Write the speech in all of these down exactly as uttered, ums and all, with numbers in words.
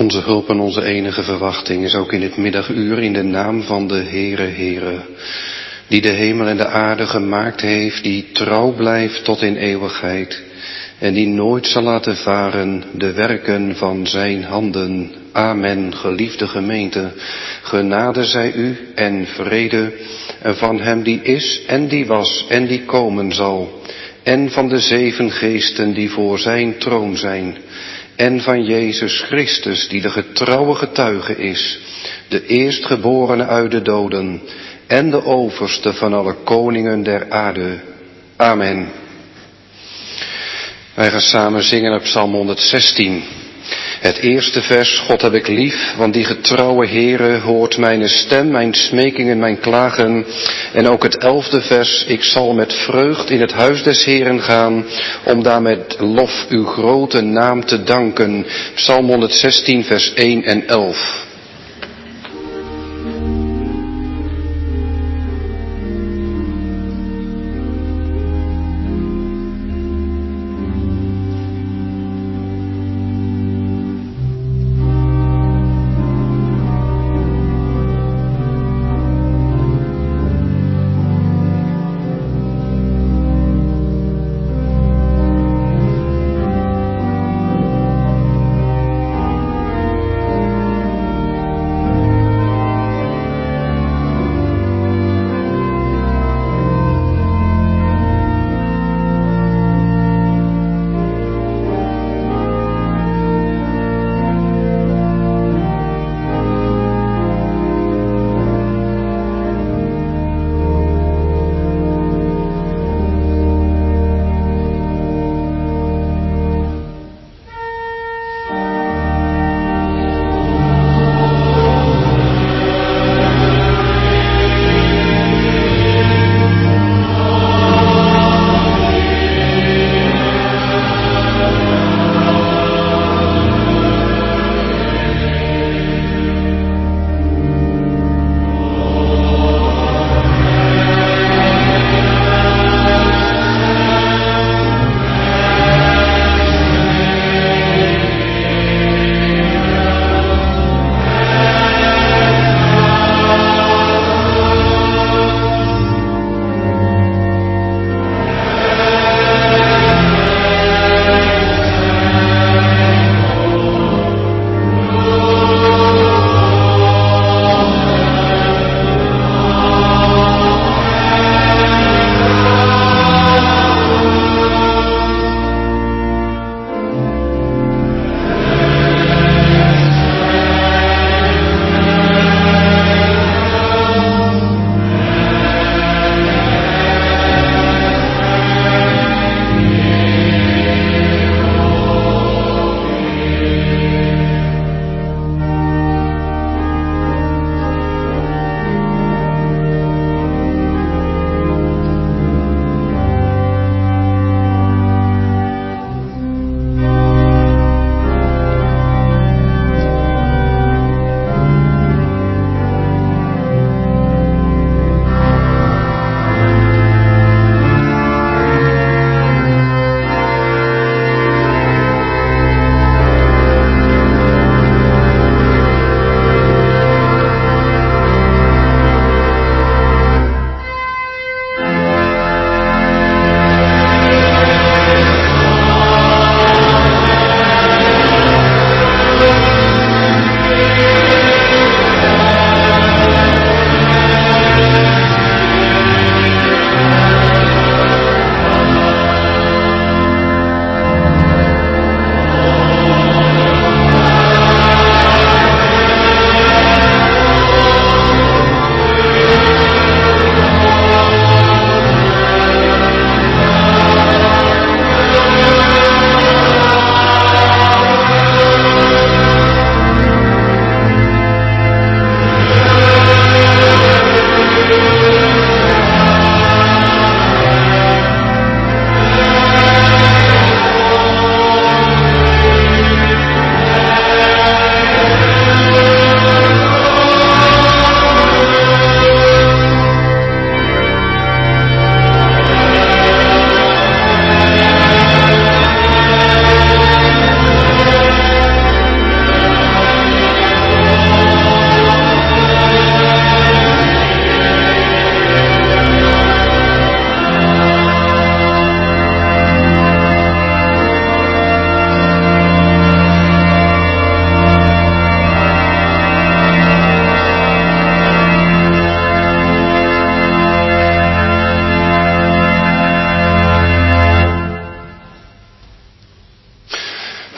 Onze hulp en onze enige verwachting is ook in dit middaguur in de naam van de Heere Heere, die de hemel en de aarde gemaakt heeft, die trouw blijft tot in eeuwigheid en die nooit zal laten varen de werken van zijn handen. Amen, geliefde gemeente, genade zij u en vrede van hem die is en die was en die komen zal, en van de zeven geesten die voor zijn troon zijn, en van Jezus Christus die de getrouwe getuige is, de eerstgeborene uit de doden en de overste van alle koningen der aarde. Amen. Wij gaan samen zingen op Psalm honderdzestien. Het eerste vers: God heb ik lief, want die getrouwe Heere hoort mijn stem, mijn smekingen, mijn klagen. En ook het elfde vers: ik zal met vreugd in het huis des Heeren gaan, om daar met lof uw grote naam te danken. Psalm honderdzestien vers één en elf.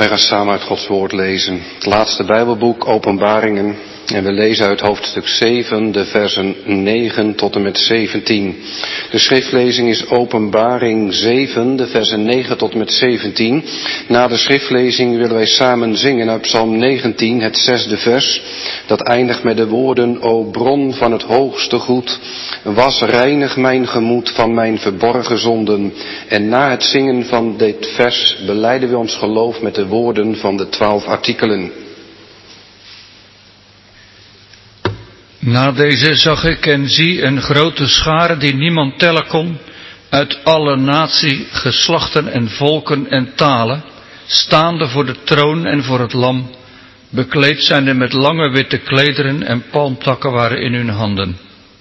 Wij gaan samen uit Gods woord lezen. Het laatste Bijbelboek, Openbaringen. En we lezen uit hoofdstuk zeven, de versen negen tot en met zeventien. De schriftlezing is Openbaring zeven, de versen negen tot en met zeventien. Na de schriftlezing willen wij samen zingen uit Psalm negentien, het zesde vers. Dat eindigt met de woorden: O bron van het hoogste goed, was reinig mijn gemoed van mijn verborgen zonden. En na het zingen van dit vers belijden we ons geloof met de woorden van de twaalf artikelen. Na deze zag ik en zie een grote schare die niemand tellen kon, uit alle natie, geslachten en volken en talen, staande voor de troon en voor het lam, bekleed zijnde met lange witte klederen en palmtakken waren in hun handen.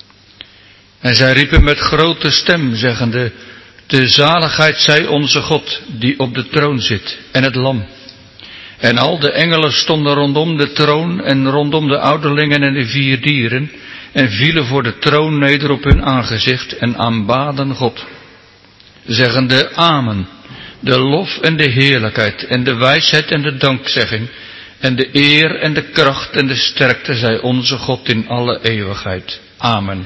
En zij riepen met grote stem, zeggende: de zaligheid zij onze God, die op de troon zit, en het lam. En al de engelen stonden rondom de troon en rondom de ouderlingen en de vier dieren, en vielen voor de troon neder op hun aangezicht en aanbaden God, zeggende: Amen. De lof en de heerlijkheid en de wijsheid en de dankzegging en de eer en de kracht en de sterkte zij onze God in alle eeuwigheid. Amen.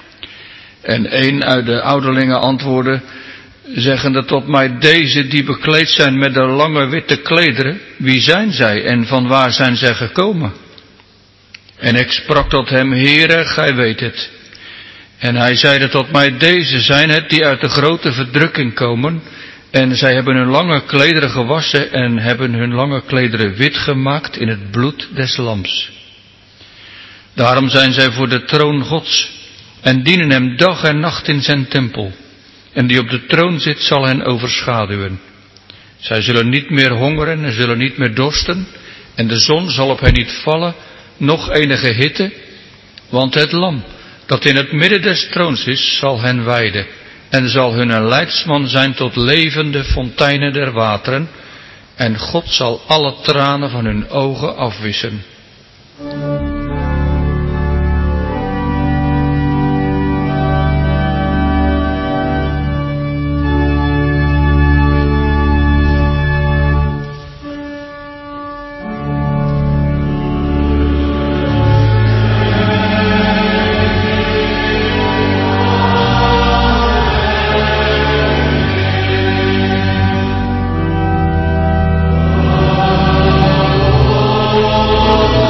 En een uit de ouderlingen antwoordde, zeggende tot mij: deze die bekleed zijn met de lange witte klederen, wie zijn zij en van waar zijn zij gekomen? En ik sprak tot hem: Heere, gij weet het. En hij zeide tot mij: deze zijn het die uit de grote verdrukking komen, en zij hebben hun lange klederen gewassen en hebben hun lange klederen wit gemaakt in het bloed des lams. Daarom zijn zij voor de troon Gods en dienen hem dag en nacht in zijn tempel. En die op de troon zit zal hen overschaduwen. Zij zullen niet meer hongeren en zullen niet meer dorsten, en de zon zal op hen niet vallen, noch enige hitte, want het lam dat in het midden des troons is, zal hen weiden, en zal hun een leidsman zijn tot levende fonteinen der wateren, en God zal alle tranen van hun ogen afwissen. Oh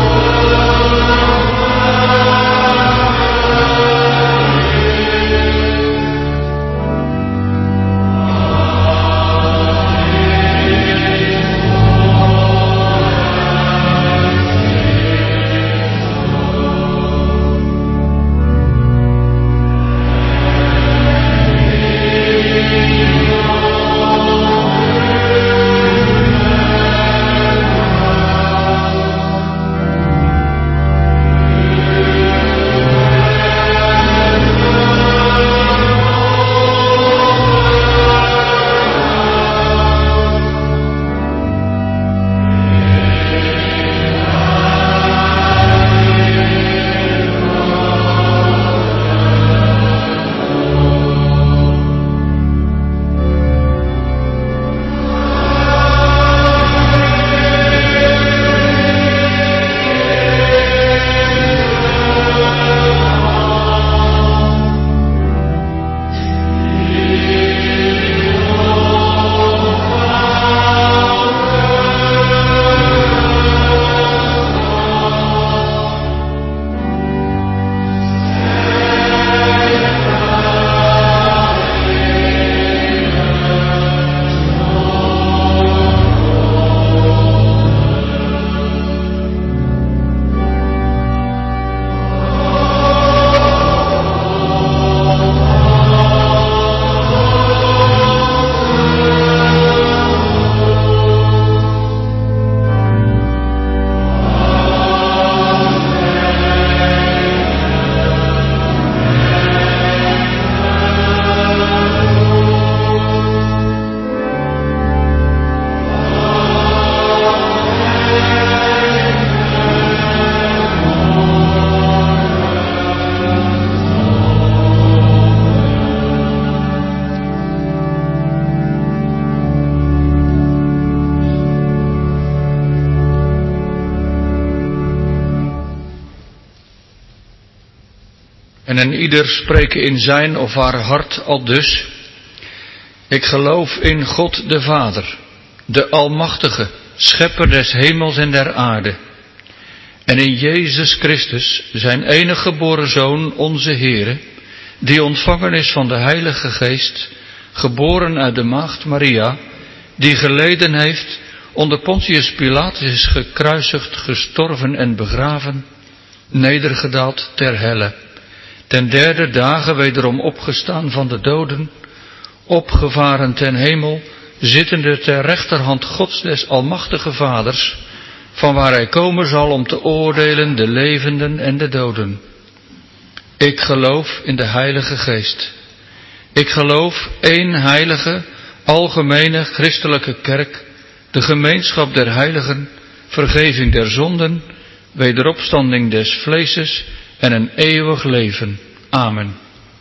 en een ieder spreken in zijn of haar hart aldus: Ik geloof in God de Vader, de Almachtige, Schepper des hemels en der aarde, en in Jezus Christus, zijn enige geboren Zoon, onze Heere, die ontvangen is van de Heilige Geest, geboren uit de maagd Maria, die geleden heeft, onder Pontius Pilatus is gekruisigd, gestorven en begraven, nedergedaald ter helle, ten derde dagen wederom opgestaan van de doden, opgevaren ten hemel, zittende ter rechterhand Gods des Almachtige Vaders, van waar hij komen zal om te oordelen de levenden en de doden. Ik geloof in de Heilige Geest. Ik geloof één heilige, algemene christelijke kerk, de gemeenschap der heiligen, vergeving der zonden, wederopstanding des vleeses en een eeuwig leven. Amen.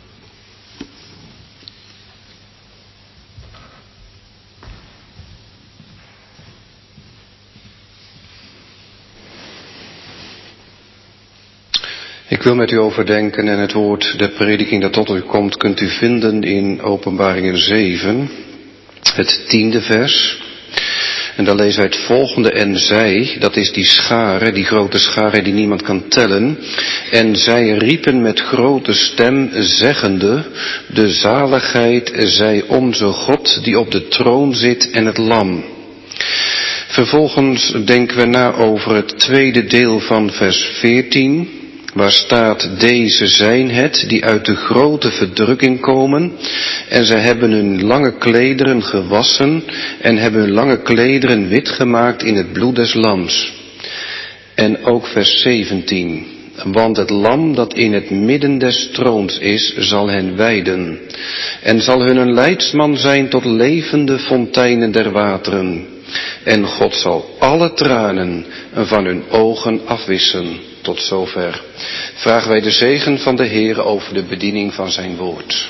Ik wil met u overdenken en het woord der prediking dat tot u komt kunt u vinden in Openbaringen zeven, het tiende vers. En daar lezen wij het volgende: en zij, dat is die schare, die grote schare die niemand kan tellen, en zij riepen met grote stem zeggende: de zaligheid zij onze God die op de troon zit en het lam. Vervolgens denken we na over het tweede deel van vers veertien, waar staat: deze zijn het die uit de grote verdrukking komen, en zij hebben hun lange klederen gewassen en hebben hun lange klederen wit gemaakt in het bloed des lams. En ook vers zeventien, want het lam dat in het midden des troons is, zal hen weiden, en zal hun een leidsman zijn tot levende fonteinen der wateren. En God zal alle tranen van hun ogen afwissen. Tot zover. Vragen wij de zegen van de Heer over de bediening van zijn woord.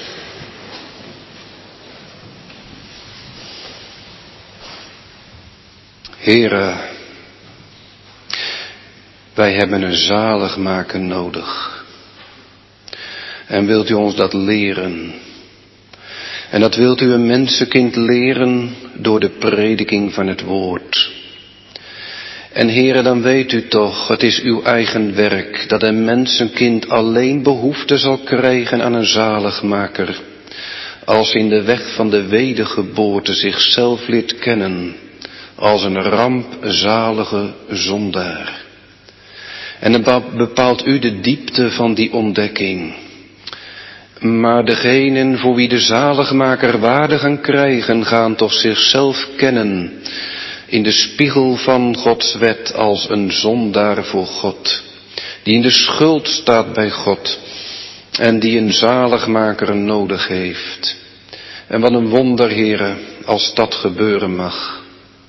Heere, wij hebben een zaligmaker nodig. En wilt u ons dat leren? En dat wilt u een mensenkind leren door de prediking van het woord. En Heere, dan weet u toch, het is uw eigen werk, dat een mensenkind alleen behoefte zal krijgen aan een zaligmaker, als in de weg van de wedergeboorte zichzelf leert kennen, als een rampzalige zondaar. En dan bepaalt u de diepte van die ontdekking. Maar degenen voor wie de zaligmaker waarde gaan krijgen, gaan toch zichzelf kennen in de spiegel van Gods wet als een zondaar voor God, die in de schuld staat bij God en die een zaligmaker nodig heeft. En wat een wonder, Heere, als dat gebeuren mag.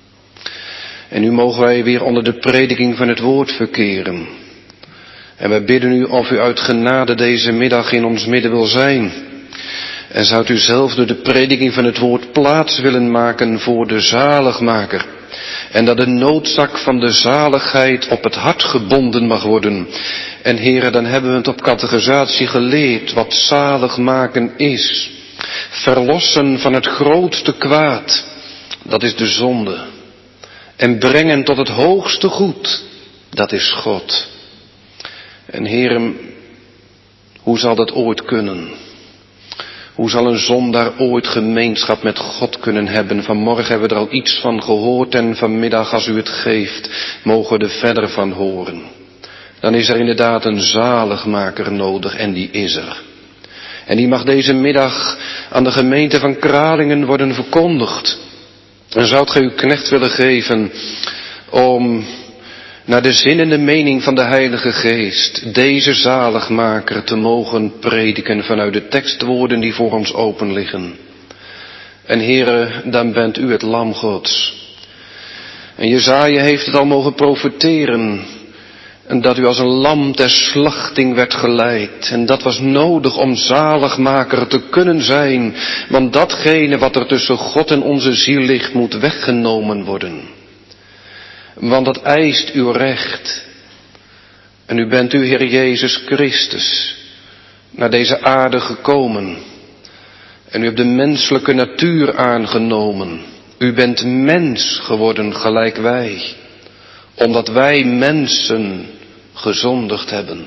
En nu mogen wij weer onder de prediking van het woord verkeren. En wij bidden u of u uit genade deze middag in ons midden wil zijn. En zou u zelf door de prediking van het woord plaats willen maken voor de zaligmaker. En dat de noodzak van de zaligheid op het hart gebonden mag worden. En Heere, dan hebben we het op catechisatie geleerd wat zalig maken is. Verlossen van het grootste kwaad, dat is de zonde. En brengen tot het hoogste goed, dat is God. En Heere, hoe zal dat ooit kunnen? Hoe zal een zondaar ooit gemeenschap met God kunnen hebben? Vanmorgen hebben we er al iets van gehoord en vanmiddag, als u het geeft, mogen we er verder van horen. Dan is er inderdaad een zaligmaker nodig en die is er. En die mag deze middag aan de gemeente van Kralingen worden verkondigd. En zou gij uw knecht willen geven om naar de zin en de mening van de Heilige Geest deze zaligmaker te mogen prediken vanuit de tekstwoorden die voor ons open liggen. En Heere, dan bent u het lam Gods. En Jesaja heeft het al mogen profeteren. En dat u als een lam ter slachting werd geleid. En dat was nodig om zaligmaker te kunnen zijn. Want datgene wat er tussen God en onze ziel ligt, moet weggenomen worden. Want dat eist uw recht. En u bent u, Heer Jezus Christus. naar deze aarde gekomen. En u hebt de menselijke natuur aangenomen. U bent mens geworden gelijk wij. Omdat wij mensen gezondigd hebben.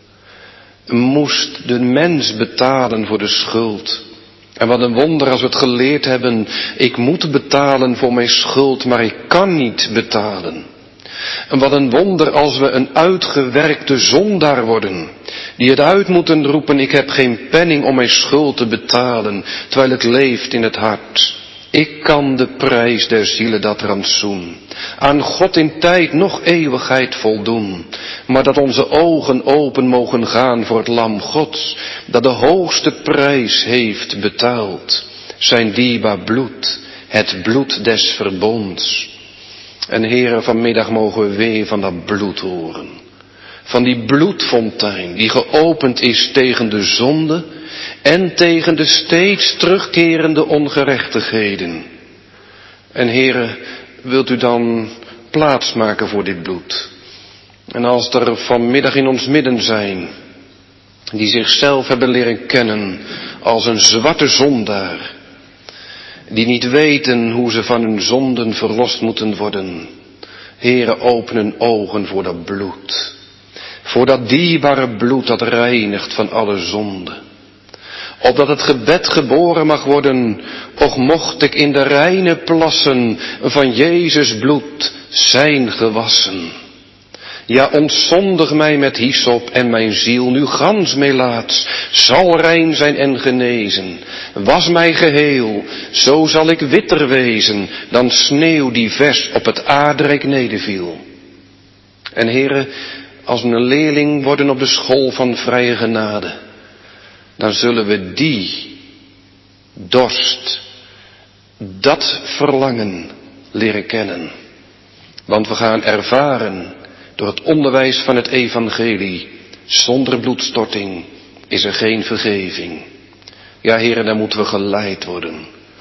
Moest de mens betalen voor de schuld. En wat een wonder als we het geleerd hebben. Ik moet betalen voor mijn schuld, maar ik kan niet betalen. En wat een wonder als we een uitgewerkte zondaar worden. Die het uit moeten roepen, ik heb geen penning om mijn schuld te betalen. Terwijl het leeft in het hart. Ik kan de prijs der zielen dat rantsoen. Aan God in tijd nog eeuwigheid voldoen. Maar dat onze ogen open mogen gaan voor het lam Gods. Dat de hoogste prijs heeft betaald. Zijn dierbaar bloed. Het bloed des verbonds. En Heere, vanmiddag mogen we weer van dat bloed horen. Van die bloedfontein die geopend is tegen de zonde en tegen de steeds terugkerende ongerechtigheden. En Heere, wilt u dan plaatsmaken voor dit bloed? En als er vanmiddag in ons midden zijn, die zichzelf hebben leren kennen als een zwarte zondaar, die niet weten hoe ze van hun zonden verlost moeten worden. Heere, open hun ogen voor dat bloed. Voor dat dierbare bloed dat reinigt van alle zonde. Opdat het gebed geboren mag worden, och mocht ik in de reine plassen van Jezus bloed zijn gewassen. Ja, ontzondig mij met hyssop en mijn ziel nu gans meelaats zal rein zijn en genezen. Was mij geheel, zo zal ik witter wezen dan sneeuw die vers op het aardrijk nederviel. En Heere, als we een leerling worden op de school van vrije genade, dan zullen we die dorst, dat verlangen leren kennen. Want we gaan ervaren door het onderwijs van het evangelie, zonder bloedstorting is er geen vergeving. Ja, Heere, dan moeten we geleid worden.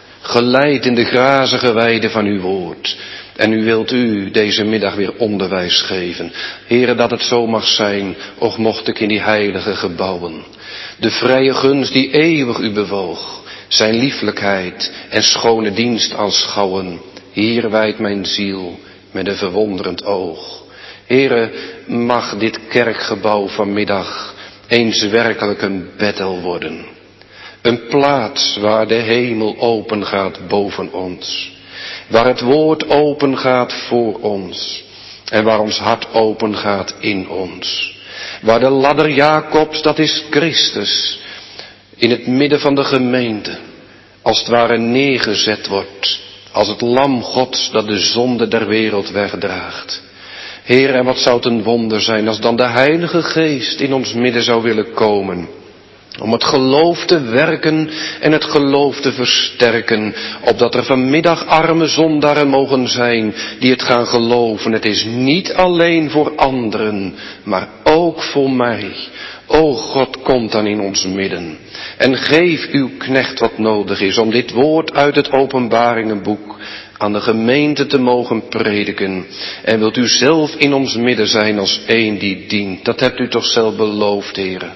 Geleid in de grazige weide van uw woord. En u wilt u deze middag weer onderwijs geven. Heere, dat het zo mag zijn, och mocht ik in die heilige gebouwen de vrije gunst die eeuwig u bewoog, zijn lieflijkheid en schone dienst aanschouwen. Hier wijdt mijn ziel met een verwonderend oog. Heere, mag dit kerkgebouw vanmiddag eens werkelijk een Bethel worden. Een plaats waar de hemel open gaat boven ons. Waar het woord open gaat voor ons. En waar ons hart open gaat in ons. Waar de ladder Jacobs, dat is Christus, in het midden van de gemeente, als het ware neergezet wordt. Als het lam Gods dat de zonde der wereld wegdraagt. Heer, en wat zou het een wonder zijn als dan de Heilige Geest in ons midden zou willen komen. Om het geloof te werken en het geloof te versterken. Opdat er vanmiddag arme zondaren mogen zijn die het gaan geloven. Het is niet alleen voor anderen, maar ook voor mij. O God, kom dan in ons midden. En geef uw knecht wat nodig is om dit woord uit het Openbaringenboek aan de gemeente te mogen prediken. En wilt u zelf in ons midden zijn als één die dient. Dat hebt u toch zelf beloofd, Heere.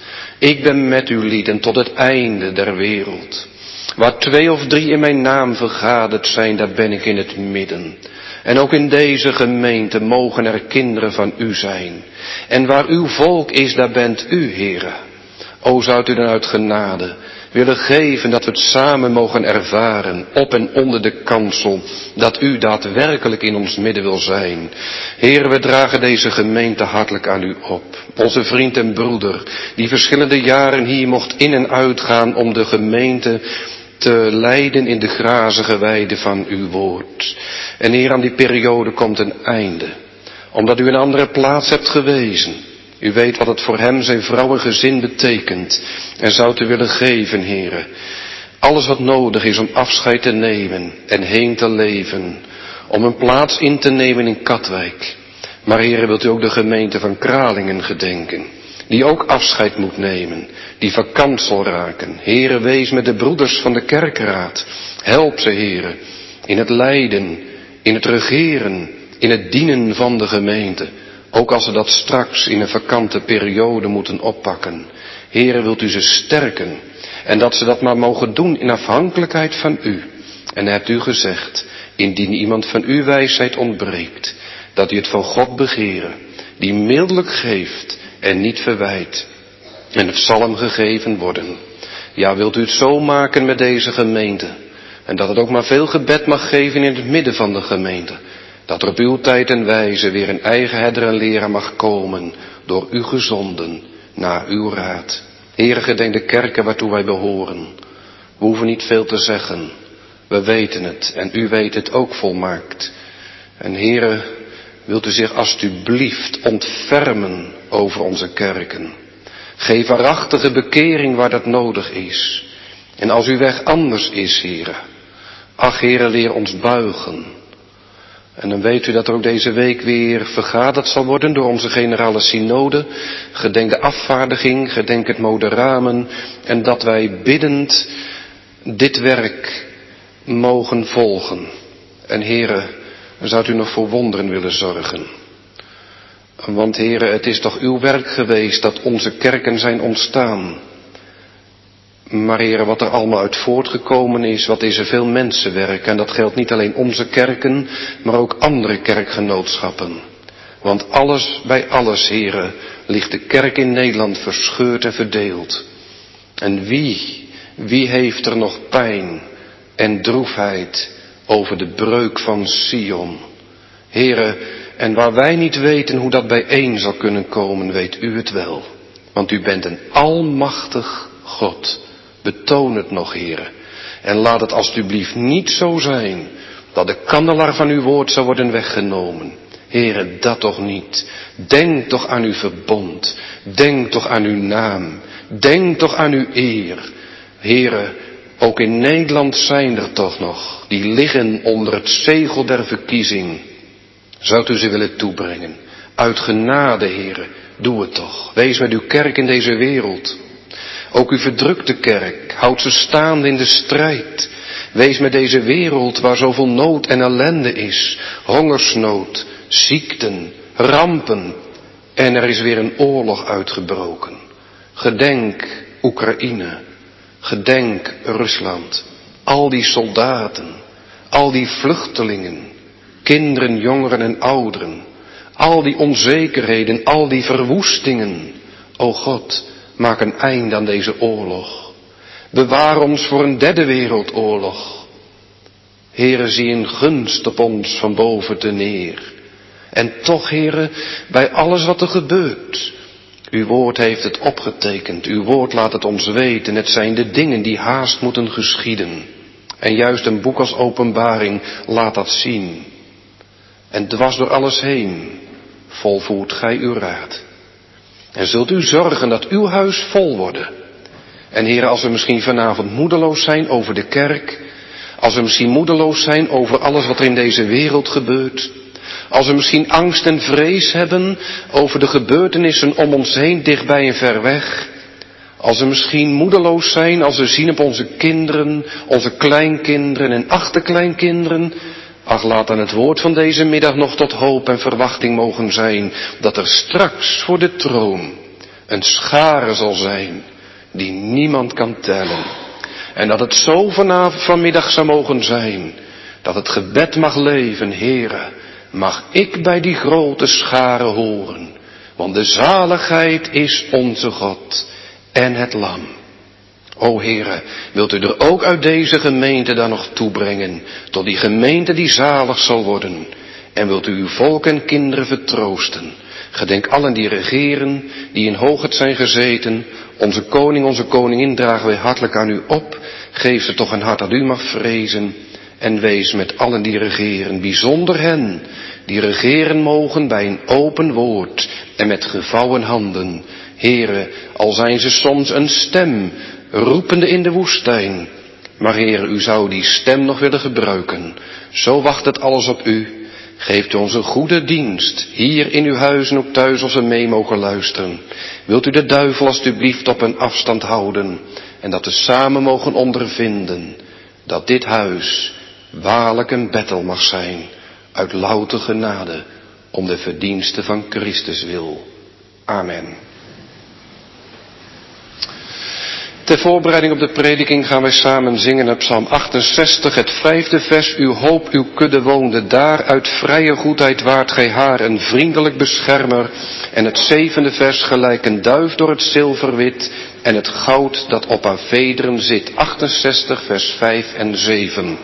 Ik ben met u lieden tot het einde der wereld. Waar twee of drie in mijn naam vergaderd zijn, daar ben ik in het midden. En ook in deze gemeente mogen er kinderen van u zijn. En waar uw volk is, daar bent u, Heere. O, zou u dan uit genade willen geven dat we het samen mogen ervaren, op en onder de kansel, dat u daadwerkelijk in ons midden wil zijn. Heer, we dragen deze gemeente hartelijk aan u op. Onze vriend en broeder, die verschillende jaren hier mocht in en uitgaan om de gemeente te leiden in de grazige weide van uw woord. En Heer, aan die periode komt een einde, omdat u een andere plaats hebt gewezen. U weet wat het voor hem, zijn vrouw en gezin betekent. En zou u willen geven, Heere. Alles wat nodig is om afscheid te nemen en heen te leven. Om een plaats in te nemen in Katwijk. Maar Heere, wilt u ook de gemeente van Kralingen gedenken. Die ook afscheid moet nemen. Die vakant zal raken. Heere, wees met de broeders van de kerkraad. Help ze, Heere. In het leiden, in het regeren, in het dienen van de gemeente. Ook als ze dat straks in een vakante periode moeten oppakken. Heere, wilt u ze sterken en dat ze dat maar mogen doen in afhankelijkheid van u. En hebt u gezegd, indien iemand van uw wijsheid ontbreekt, dat u het van God begeren, die mildelijk geeft en niet verwijt. En het zal hem gegeven worden. Ja, wilt u het zo maken met deze gemeente, en dat het ook maar veel gebed mag geven in het midden van de gemeente, dat er op uw tijd en wijze weer een eigen herder en leraar mag komen, door u gezonden, naar uw raad. Heere, gedenk de kerken waartoe wij behoren. We hoeven niet veel te zeggen. We weten het en u weet het ook volmaakt. En Heere, wilt u zich alstublieft ontfermen over onze kerken. Geef waarachtige bekering waar dat nodig is. En als uw weg anders is, Heere, ach Heere, leer ons buigen. En dan weet u dat er ook deze week weer vergaderd zal worden door onze generale synode. Gedenk de afvaardiging, gedenk het moderamen. En dat wij biddend dit werk mogen volgen. En Heere, zou u nog voor wonderen willen zorgen. Want Heere, het is toch uw werk geweest dat onze kerken zijn ontstaan. Maar Heere, wat er allemaal uit voortgekomen is, wat is er veel mensenwerk. En dat geldt niet alleen onze kerken, maar ook andere kerkgenootschappen. Want alles bij alles, Heere, ligt de kerk in Nederland verscheurd en verdeeld. En wie, wie heeft er nog pijn en droefheid over de breuk van Sion? Heere, en waar wij niet weten hoe dat bijeen zal kunnen komen, weet u het wel. Want u bent een almachtig God. Betoon het nog, Heere. En laat het alstublieft niet zo zijn dat de kandelaar van uw woord zou worden weggenomen. Heere, dat toch niet. Denk toch aan uw verbond. Denk toch aan uw naam. Denk toch aan uw eer. Heere, ook in Nederland zijn er toch nog die liggen onder het zegel der verkiezing. Zoudt u ze willen toebrengen? Uit genade, Heere, doe het toch. Wees met uw kerk in deze wereld. Ook uw verdrukte kerk, houd ze staande in de strijd. Wees met deze wereld waar zoveel nood en ellende is. Hongersnood, ziekten, rampen. En er is weer een oorlog uitgebroken. Gedenk Oekraïne. Gedenk Rusland. Al die soldaten. Al die vluchtelingen. Kinderen, jongeren en ouderen. Al die onzekerheden, al die verwoestingen. O God, maak een eind aan deze oorlog. Bewaar ons voor een derde wereldoorlog. Heere, zie in gunst op ons van boven te neer. En toch, Heere, bij alles wat er gebeurt. Uw woord heeft het opgetekend. Uw woord laat het ons weten. Het zijn de dingen die haast moeten geschieden. En juist een boek als Openbaring laat dat zien. En dwars door alles heen volvoert gij uw raad. En zult u zorgen dat uw huis vol worden. En Heere, als we misschien vanavond moedeloos zijn over de kerk. Als we misschien moedeloos zijn over alles wat er in deze wereld gebeurt. Als we misschien angst en vrees hebben over de gebeurtenissen om ons heen, dichtbij en ver weg. Als we misschien moedeloos zijn als we zien op onze kinderen, onze kleinkinderen en achterkleinkinderen. Ach, laat dan het woord van deze middag nog tot hoop en verwachting mogen zijn, dat er straks voor de troon een schare zal zijn die niemand kan tellen. En dat het zo vanavond vanmiddag zou mogen zijn, dat het gebed mag leven, Heere, mag ik bij die grote schare horen, want de zaligheid is onze God en het lam. O Heere, wilt u er ook uit deze gemeente dan nog toebrengen, tot die gemeente die zalig zal worden. En wilt u uw volk en kinderen vertroosten. Gedenk allen die regeren, die in hoogheid zijn gezeten. Onze koning, onze koningin dragen wij hartelijk aan u op. Geef ze toch een hart dat u mag vrezen. En wees met allen die regeren, bijzonder hen, die regeren mogen bij een open woord en met gevouwen handen. Heere, al zijn ze soms een stem, roepende in de woestijn. Maar Heere, u zou die stem nog willen gebruiken. Zo wacht het alles op u. Geeft u ons een goede dienst, hier in uw huis en ook thuis als we mee mogen luisteren. Wilt u de duivel alstublieft op een afstand houden. En dat we samen mogen ondervinden, dat dit huis waarlijk een bettel mag zijn, uit louter genade, om de verdiensten van Christus wil. Amen. Ter voorbereiding op de prediking gaan wij samen zingen uit Psalm achtenzestig, het vijfde vers. Uw hoop, uw kudde woonde daar, uit vrije goedheid waart gij haar, een vriendelijk beschermer. En het zevende vers, gelijk een duif door het zilverwit, en het goud dat op haar vederen zit. achtenzestig, vers vijf en zeven.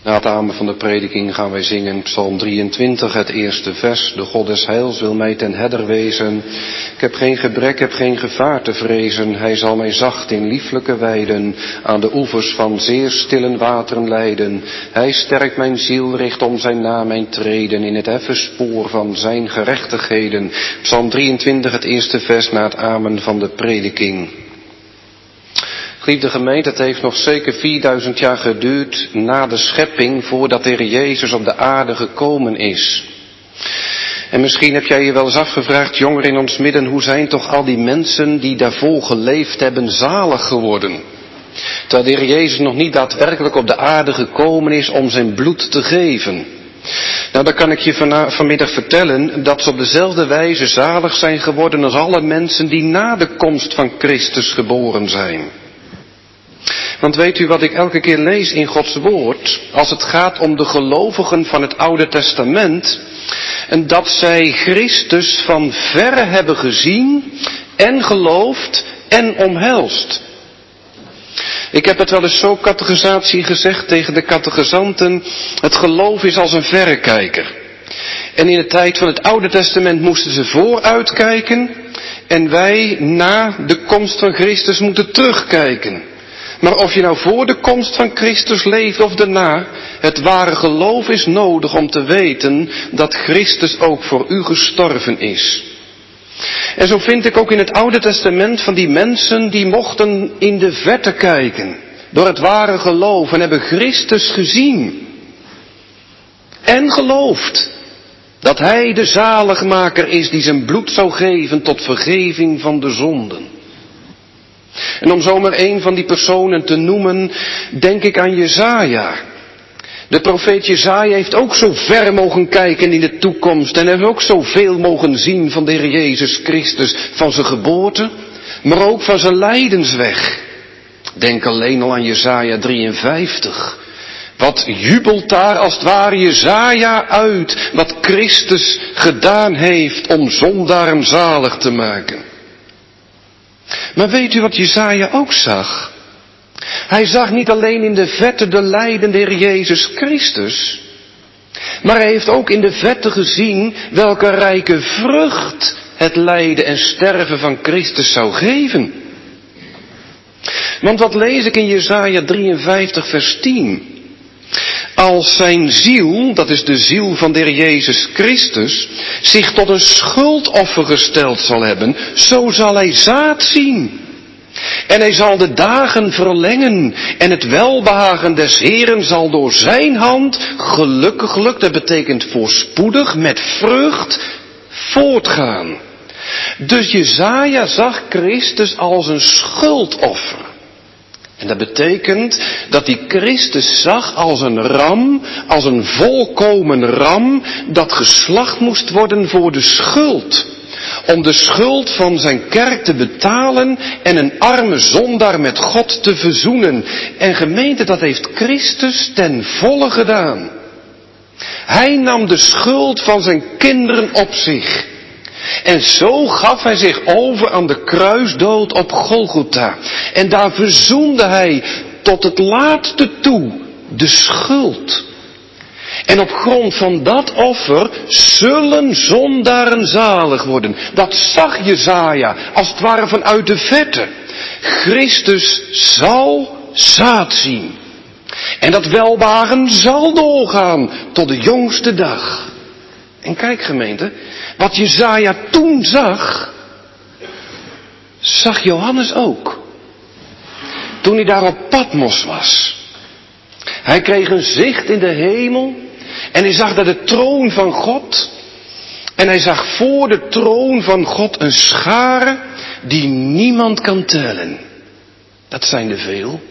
Na het amen van de prediking gaan wij zingen Psalm drieëntwintig, het eerste vers. De God des heils wil mij ten herder wezen. Ik heb geen gebrek, heb geen gevaar te vrezen. Hij zal mij zacht in lieflijke weiden aan de oevers van zeer stille wateren leiden. Hij sterkt mijn ziel, richt om zijn naam mijn treden in het effen spoor van zijn gerechtigheden. Psalm drieëntwintig, het eerste vers na het amen van de prediking. Geliefde gemeente, het heeft nog zeker vierduizend jaar geduurd na de schepping voordat de Heer Jezus op de aarde gekomen is. En misschien heb jij je wel eens afgevraagd, jonger in ons midden, hoe zijn toch al die mensen die daarvoor geleefd hebben zalig geworden? Terwijl de Heer Jezus nog niet daadwerkelijk op de aarde gekomen is om zijn bloed te geven. Nou, dan kan ik je van, vanmiddag vertellen dat ze op dezelfde wijze zalig zijn geworden als alle mensen die na de komst van Christus geboren zijn. Want weet u wat ik elke keer lees in Gods woord, als het gaat om de gelovigen van het Oude Testament, en dat zij Christus van verre hebben gezien en geloofd en omhelst. Ik heb het wel eens zo catechisatie gezegd tegen de catechizanten, het geloof is als een verrekijker. En in de tijd van het Oude Testament moesten ze vooruitkijken en wij na de komst van Christus moeten terugkijken. Maar of je nou voor de komst van Christus leeft of daarna, het ware geloof is nodig om te weten dat Christus ook voor u gestorven is. En zo vind ik ook in het Oude Testament van die mensen die mochten in de verte kijken, door het ware geloof en hebben Christus gezien. En geloofd dat Hij de zaligmaker is die zijn bloed zou geven tot vergeving van de zonden. En om zomaar een van die personen te noemen, denk ik aan Jesaja. De profeet Jesaja heeft ook zo ver mogen kijken in de toekomst en heeft ook zoveel mogen zien van de Heer Jezus Christus, van zijn geboorte, maar ook van zijn lijdensweg. Denk alleen al aan Jesaja drieënvijftig. Wat jubelt daar als het ware Jesaja uit, wat Christus gedaan heeft om zondaren zalig te maken. Maar weet u wat Jesaja ook zag? Hij zag niet alleen in de verte de lijdende Heer Jezus Christus, maar hij heeft ook in de verte gezien welke rijke vrucht het lijden en sterven van Christus zou geven. Want wat lees ik in Jesaja drieënvijftig vers tien? Als zijn ziel, dat is de ziel van de Heer Jezus Christus, zich tot een schuldoffer gesteld zal hebben, zo zal hij zaad zien. En hij zal de dagen verlengen en het welbehagen des Heeren zal door zijn hand gelukkiglijk, dat betekent voorspoedig, met vrucht voortgaan. Dus Jesaja zag Christus als een schuldoffer. En dat betekent dat hij Christus zag als een ram, als een volkomen ram, dat geslacht moest worden voor de schuld. Om de schuld van zijn kerk te betalen en een arme zondaar met God te verzoenen. En gemeente, dat heeft Christus ten volle gedaan. Hij nam de schuld van zijn kinderen op zich. En zo gaf hij zich over aan de kruisdood op Golgotha. En daar verzoende hij tot het laatste toe de schuld. En op grond van dat offer zullen zondaren zalig worden. Dat zag Jesaja als het ware vanuit de verte. Christus zal zaad zien. En dat welbehagen zal doorgaan tot de jongste dag. En kijk gemeente, wat Jesaja toen zag, zag Johannes ook. Toen hij daar op Patmos was. Hij kreeg een zicht in de hemel en hij zag daar de troon van God. En hij zag voor de troon van God een schare die niemand kan tellen. Dat zijn er veel.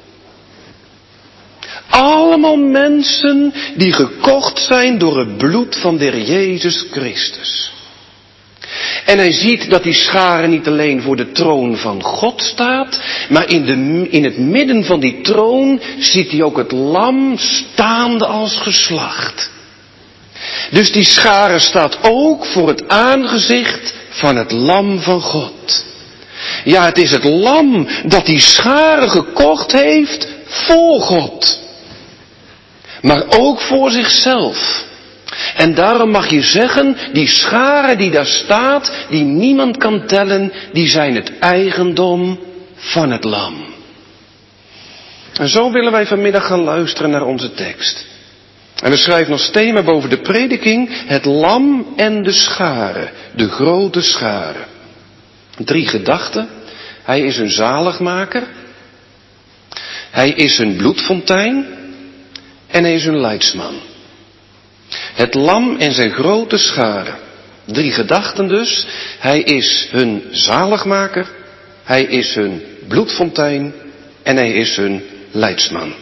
Allemaal mensen die gekocht zijn door het bloed van de Heer Jezus Christus. En hij ziet dat die schare niet alleen voor de troon van God staat, maar in, de, in het midden van die troon ziet hij ook het lam staande als geslacht. Dus die schare staat ook voor het aangezicht van het lam van God. Ja, het is het lam dat die schare gekocht heeft voor God. maar ook voor zichzelf. En daarom mag je zeggen, die schare die daar staat, die niemand kan tellen, die zijn het eigendom van het lam. En zo willen wij vanmiddag gaan luisteren naar onze tekst. En we schrijven als thema boven de prediking, het lam en de schare, de grote schare. Drie gedachten. Hij is een zaligmaker. Hij is een bloedfontein. En hij is een leidsman. Het lam en zijn grote schare. Drie gedachten dus. Hij is hun zaligmaker. Hij is hun bloedfontein. En hij is hun leidsman.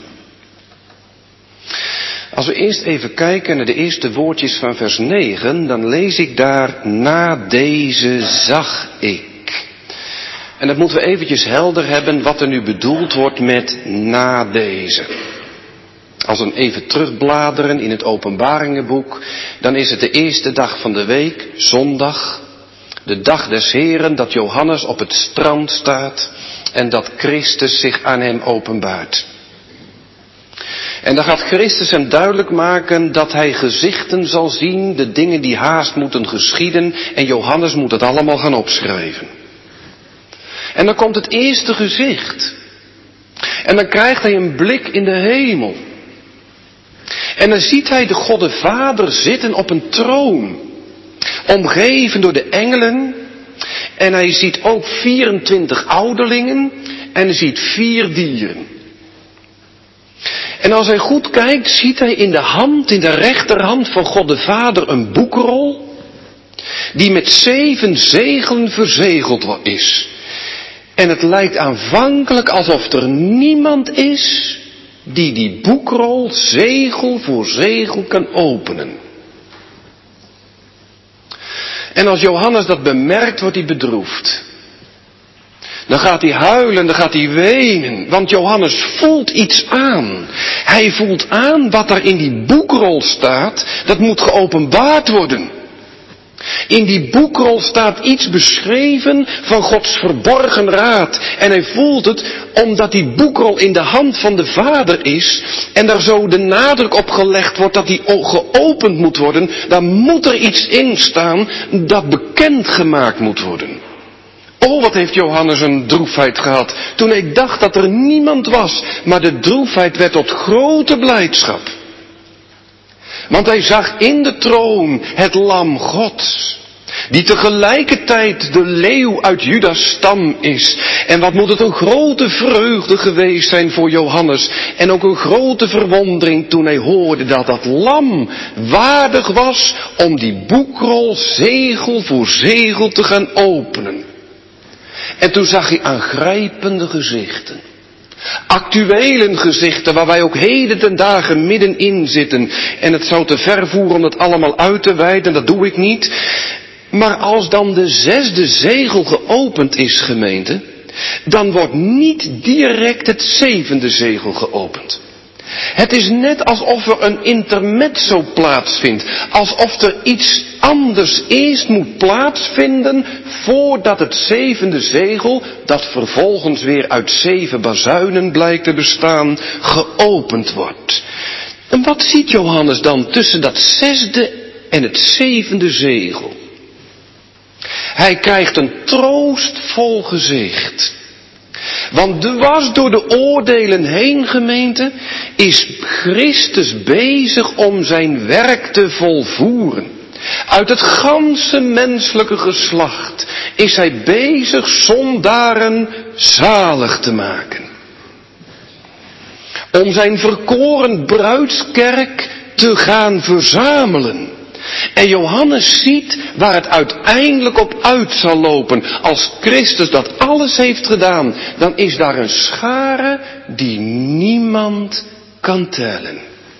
Als we eerst even kijken naar de eerste woordjes van vers negen, dan lees ik daar, na deze zag ik. En dat moeten we eventjes helder hebben wat er nu bedoeld wordt met na deze. Als we dan even terugbladeren in het Openbaringenboek, dan is het de eerste dag van de week, zondag, de dag des Heren, dat Johannes op het strand staat en dat Christus zich aan hem openbaart. En dan gaat Christus hem duidelijk maken dat hij gezichten zal zien, de dingen die haast moeten geschieden, en Johannes moet het allemaal gaan opschrijven. En dan komt het eerste gezicht. En dan krijgt hij een blik in de hemel. En dan ziet hij de God de Vader zitten op een troon, omgeven door de engelen. En hij ziet ook vierentwintig ouderlingen en hij ziet vier dieren. En als hij goed kijkt, ziet hij in de hand, in de rechterhand van God de Vader een boekrol, die met zeven zegelen verzegeld is. En het lijkt aanvankelijk alsof er niemand is die die boekrol zegel voor zegel kan openen. En als Johannes dat bemerkt, wordt hij bedroefd. Dan gaat hij huilen, dan gaat hij wenen, want Johannes voelt iets aan. Hij voelt aan wat er in die boekrol staat, dat moet geopenbaard worden. In die boekrol staat iets beschreven van Gods verborgen raad. En hij voelt het omdat die boekrol in de hand van de Vader is. En daar zo de nadruk op gelegd wordt dat die geopend moet worden. Dan moet er iets in staan dat bekendgemaakt moet worden. Oh, wat heeft Johannes een droefheid gehad. Toen hij dacht dat er niemand was. Maar de droefheid werd tot grote blijdschap. Want hij zag in de troon het lam Gods, die tegelijkertijd de leeuw uit Judas stam is. En wat moet het een grote vreugde geweest zijn voor Johannes. En ook een grote verwondering toen hij hoorde dat dat lam waardig was om die boekrol zegel voor zegel te gaan openen. En toen zag hij aangrijpende gezichten. Actuele gezichten waar wij ook heden ten dagen middenin zitten. En het zou te ver voeren om dat allemaal uit te wijden, dat doe ik niet. Maar als dan de zesde zegel geopend is, gemeente, dan wordt niet direct het zevende zegel geopend. Het is net alsof er een intermezzo plaatsvindt. Alsof er iets anders eerst moet plaatsvinden voordat het zevende zegel, dat vervolgens weer uit zeven bazuinen blijkt te bestaan, geopend wordt. En wat ziet Johannes dan tussen dat zesde en het zevende zegel? Hij krijgt een troostvol gezicht. Want dwars door de oordelen heen, gemeente, is Christus bezig om zijn werk te volvoeren. Uit het ganse menselijke geslacht is hij bezig zondaren zalig te maken. Om zijn verkoren bruidskerk te gaan verzamelen. En Johannes ziet waar het uiteindelijk op uit zal lopen. Als Christus dat alles heeft gedaan, dan is daar een schare die niemand kan tellen.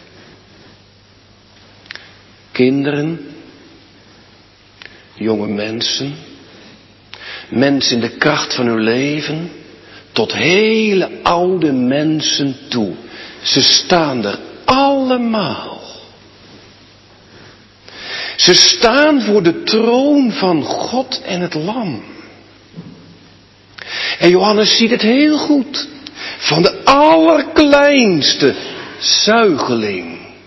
Kinderen, jonge mensen, mensen in de kracht van hun leven, tot hele oude mensen toe. Ze staan er allemaal. Ze staan voor de troon van God en het lam. En Johannes ziet het heel goed. Van de allerkleinste zuigeling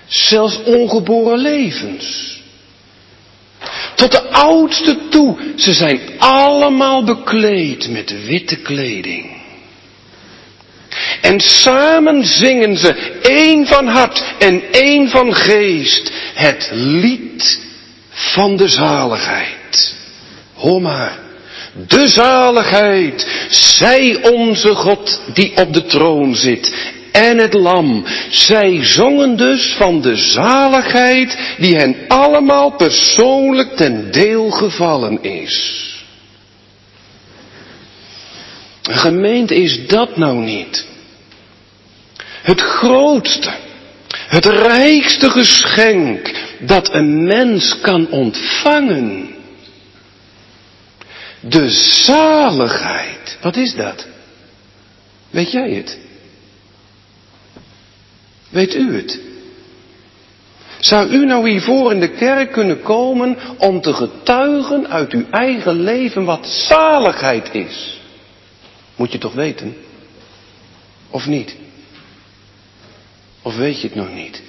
Zelfs ongeboren levens. Tot de oudste toe. Ze zijn allemaal bekleed met witte kleding. En samen zingen ze, één van hart en één van geest, het lied van de zaligheid. Hoor maar, de zaligheid, zij onze God die op de troon zit en het lam. Zij zongen dus van de zaligheid die hen allemaal persoonlijk ten deel gevallen is. Gemeente, is dat nou niet het grootste, het rijkste geschenk dat een mens kan ontvangen? De zaligheid. Wat is dat? Weet jij het? Weet u het? Zou u nou hiervoor in de kerk kunnen komen om te getuigen uit uw eigen leven wat zaligheid is? Moet je toch weten? Of niet? Of weet je het nog niet?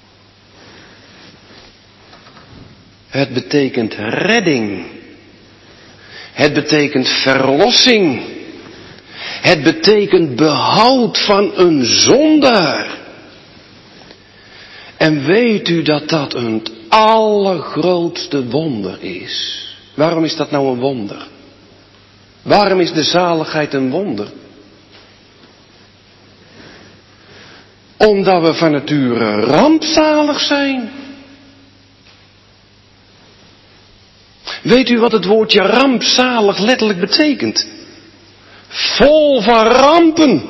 Het betekent redding. Het betekent verlossing. Het betekent behoud van een zondaar. En weet u dat dat een allergrootste wonder is? Waarom is dat nou een wonder? Waarom is de zaligheid een wonder? Omdat we van nature rampzalig zijn. Weet u wat het woordje rampzalig letterlijk betekent? Vol van rampen.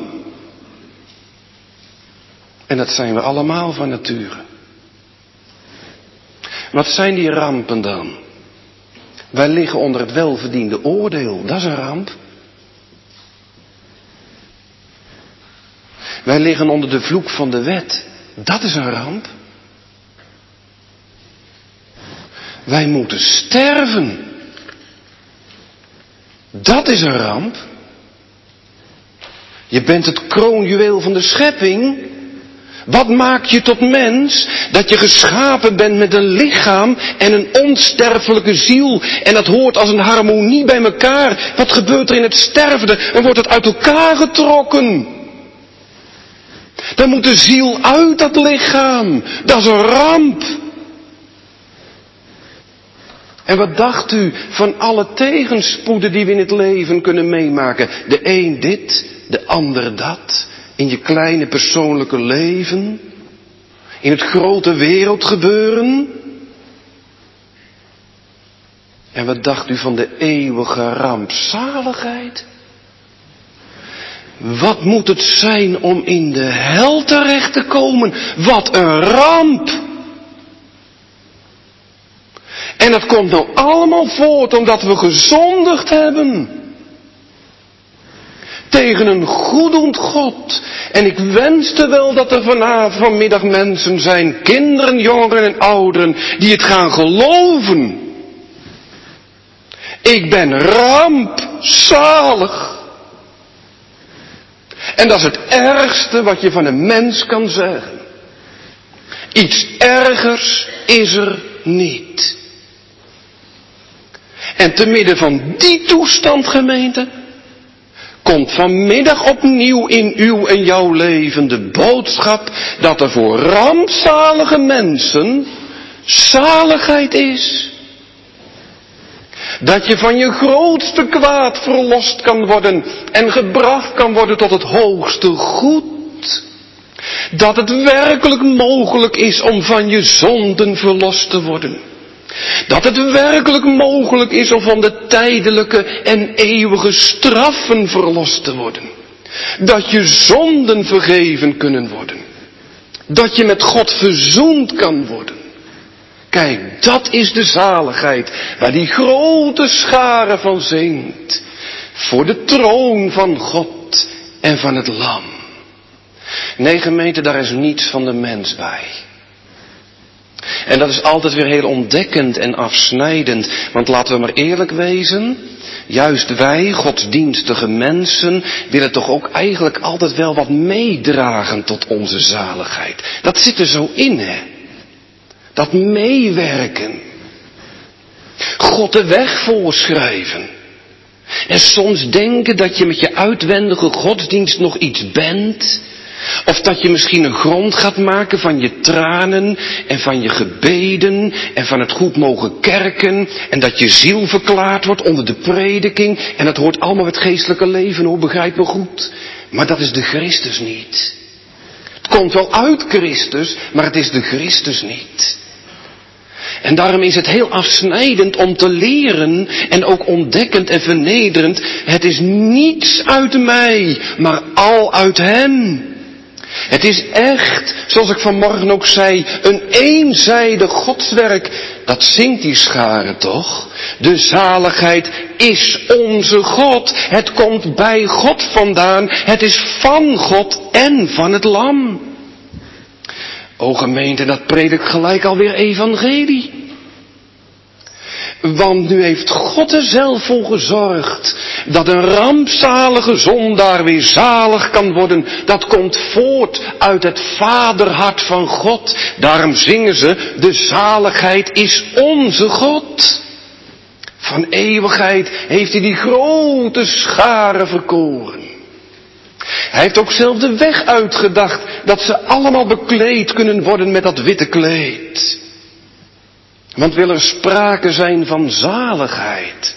En dat zijn we allemaal van nature. Wat zijn die rampen dan? Wij liggen onder het welverdiende oordeel. Dat is een ramp. Wij liggen onder de vloek van de wet. Dat is een ramp. Wij moeten sterven. Dat is een ramp. Je bent het kroonjuweel van de schepping. Wat maakt je tot mens? Dat je geschapen bent met een lichaam en een onsterfelijke ziel. En dat hoort als een harmonie bij elkaar. Wat gebeurt er in het stervende? Dan wordt het uit elkaar getrokken. Dan moet de ziel uit dat lichaam. Dat is een ramp. En wat dacht u van alle tegenspoeden die we in het leven kunnen meemaken? De een dit, de ander dat. In je kleine persoonlijke leven. In het grote wereldgebeuren. En wat dacht u van de eeuwige rampzaligheid? Wat moet het zijn om in de hel terecht te komen? Wat een ramp! En dat komt nou allemaal voort omdat we gezondigd hebben. Tegen een goeddoend God. En ik wenste wel dat er vanavond vanmiddag mensen zijn, kinderen, jongeren en ouderen, die het gaan geloven. Ik ben rampzalig. En dat is het ergste wat je van een mens kan zeggen. Iets ergers is er niet. En te midden van die toestand, gemeente, komt vanmiddag opnieuw in uw en jouw leven de boodschap dat er voor rampzalige mensen zaligheid is. Dat je van je grootste kwaad verlost kan worden en gebracht kan worden tot het hoogste goed. Dat het werkelijk mogelijk is om van je zonden verlost te worden. Dat het werkelijk mogelijk is om van de tijdelijke en eeuwige straffen verlost te worden. Dat je zonden vergeven kunnen worden. Dat je met God verzoend kan worden. Kijk, dat is de zaligheid waar die grote schare van zingt. Voor de troon van God en van het Lam. Nee, gemeente, daar is niets van de mens bij. En dat is altijd weer heel ontdekkend en afsnijdend. Want laten we maar eerlijk wezen. Juist wij, godsdienstige mensen, willen toch ook eigenlijk altijd wel wat meedragen tot onze zaligheid. Dat zit er zo in, hè. Dat meewerken. God de weg voorschrijven. En soms denken dat je met je uitwendige godsdienst nog iets bent. Of dat je misschien een grond gaat maken van je tranen en van je gebeden en van het goed mogen kerken. En dat je ziel verklaard wordt onder de prediking. En dat hoort allemaal het geestelijke leven hoor, begrijp me goed. Maar dat is de Christus niet. Het komt wel uit Christus, maar het is de Christus niet. En daarom is het heel afsnijdend om te leren en ook ontdekkend en vernederend. Het is niets uit mij, maar al uit hem. Het is echt, zoals ik vanmorgen ook zei, een eenzijdig godswerk. Dat zingt die schare toch? De zaligheid is onze God. Het komt bij God vandaan. Het is van God en van het lam. O gemeente, dat predik gelijk alweer evangelie. Want nu heeft God er zelf voor gezorgd dat een rampzalige zondaar weer zalig kan worden. Dat komt voort uit het vaderhart van God. Daarom zingen ze, de zaligheid is onze God. Van eeuwigheid heeft hij die grote schare verkoren. Hij heeft ook zelf de weg uitgedacht dat ze allemaal bekleed kunnen worden met dat witte kleed. Want wil er sprake zijn van zaligheid,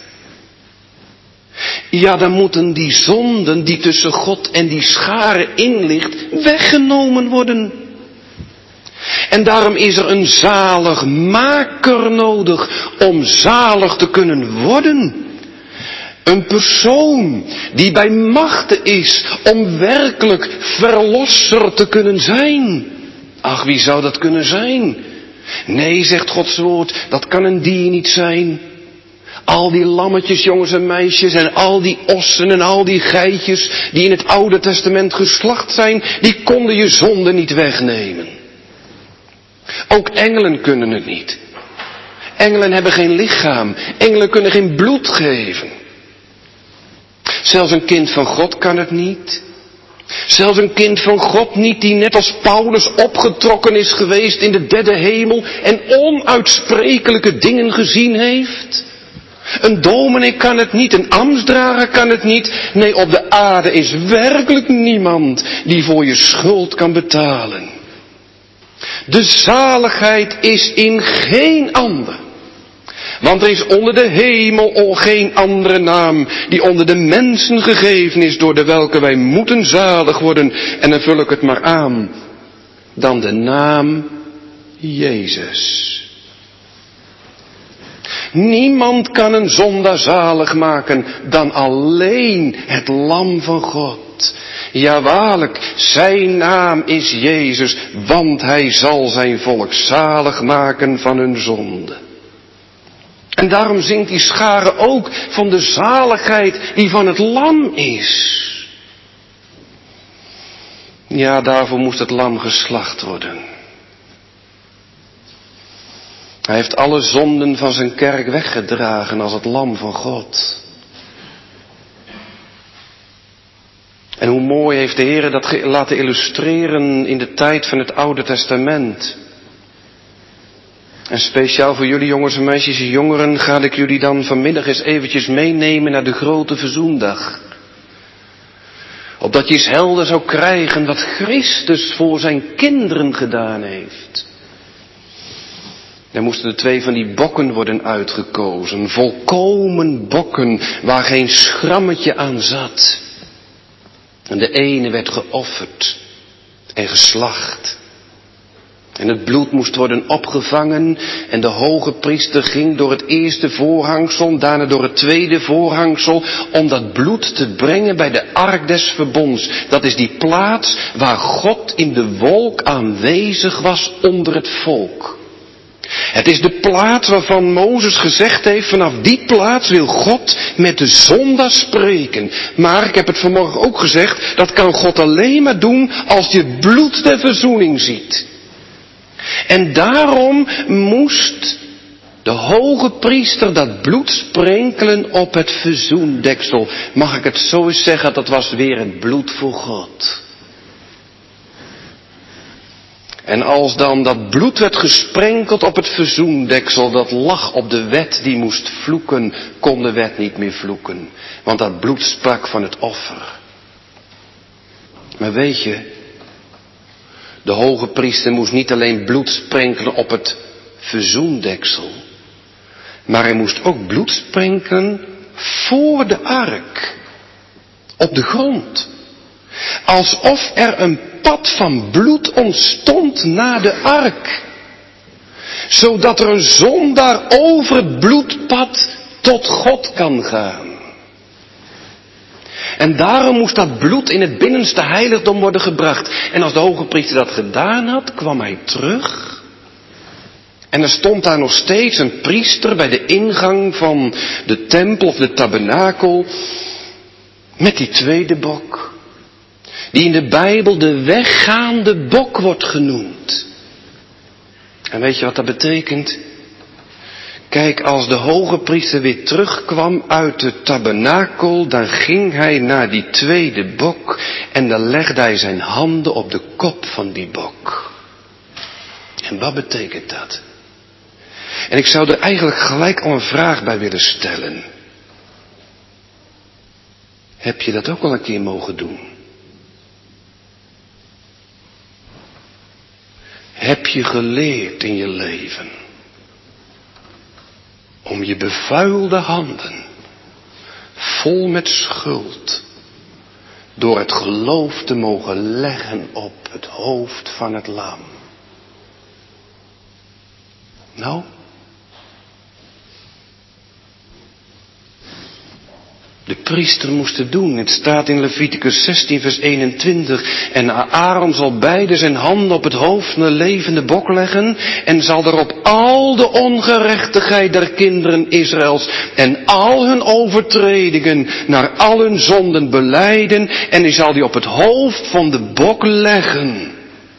ja dan moeten die zonden die tussen God en die schare in ligt weggenomen worden. En daarom is er een zaligmaker nodig om zalig te kunnen worden. Een persoon die bij machte is om werkelijk verlosser te kunnen zijn. Ach, wie zou dat kunnen zijn? Nee, zegt Gods woord, dat kan een dier niet zijn. Al die lammetjes, jongens en meisjes, en al die ossen en al die geitjes die in het Oude Testament geslacht zijn, die konden je zonde niet wegnemen. Ook engelen kunnen het niet. Engelen hebben geen lichaam. Engelen kunnen geen bloed geven. Zelfs een kind van God kan het niet. Zelfs een kind van God niet die net als Paulus opgetrokken is geweest in de derde hemel en onuitsprekelijke dingen gezien heeft. Een dominee kan het niet, een ambtsdrager kan het niet. Nee, op de aarde is werkelijk niemand die voor je schuld kan betalen. De zaligheid is in geen ander. Want er is onder de hemel al geen andere naam die onder de mensen gegeven is door de welke wij moeten zalig worden. En dan vul ik het maar aan. Dan de naam Jezus. Niemand kan een zondaar zalig maken dan alleen het lam van God. Ja waarlijk, zijn naam is Jezus, want hij zal zijn volk zalig maken van hun zonde. En daarom zingt die schare ook van de zaligheid die van het lam is. Ja, daarvoor moest het lam geslacht worden. Hij heeft alle zonden van zijn kerk weggedragen als het lam van God. En hoe mooi heeft de Heer dat laten illustreren in de tijd van het Oude Testament. En speciaal voor jullie jongens en meisjes en jongeren ga ik jullie dan vanmiddag eens eventjes meenemen naar de grote verzoendag. Opdat je eens helder zou krijgen wat Christus voor zijn kinderen gedaan heeft. Er moesten er twee van die bokken worden uitgekozen. Volkomen bokken waar geen schrammetje aan zat. En de ene werd geofferd en geslacht. En het bloed moest worden opgevangen en de hoge priester ging door het eerste voorhangsel, daarna door het tweede voorhangsel, om dat bloed te brengen bij de ark des verbonds. Dat is die plaats waar God in de wolk aanwezig was onder het volk. Het is de plaats waarvan Mozes gezegd heeft, vanaf die plaats wil God met de zondaar spreken. Maar, ik heb het vanmorgen ook gezegd, dat kan God alleen maar doen als je het bloed der verzoening ziet. En daarom moest de hoge priester dat bloed sprenkelen op het verzoendeksel. Mag ik het zo eens zeggen, dat was weer het bloed voor God. En als dan dat bloed werd gesprenkeld op het verzoendeksel, dat lag op de wet die moest vloeken, kon de wet niet meer vloeken. Want dat bloed sprak van het offer. Maar weet je, de hoge priester moest niet alleen bloed sprenkelen op het verzoendeksel, maar hij moest ook bloed sprenkelen voor de ark, op de grond. Alsof er een pad van bloed ontstond naar de ark. Zodat er een zondaar over het bloedpad tot God kan gaan. En daarom moest dat bloed in het binnenste heiligdom worden gebracht. En als de hoge priester dat gedaan had, kwam hij terug. En er stond daar nog steeds een priester bij de ingang van de tempel of de tabernakel. Met die tweede bok. Die in de Bijbel de weggaande bok wordt genoemd. En weet je wat dat betekent? Kijk, als de hoge priester weer terugkwam uit de tabernakel, dan ging hij naar die tweede bok en dan legde hij zijn handen op de kop van die bok. En wat betekent dat? En ik zou er eigenlijk gelijk al een vraag bij willen stellen. Heb je dat ook al een keer mogen doen? Heb je geleerd in je leven om je bevuilde handen, vol met schuld, door het geloof te mogen leggen op het hoofd van het lam? Nou? De priester moest het doen. Het staat in Leviticus zestien vers eenentwintig. En Aaron zal beide zijn handen op het hoofd van de levende bok leggen. En zal erop al de ongerechtigheid der kinderen Israëls. En al hun overtredingen naar al hun zonden belijden. En hij zal die op het hoofd van de bok leggen.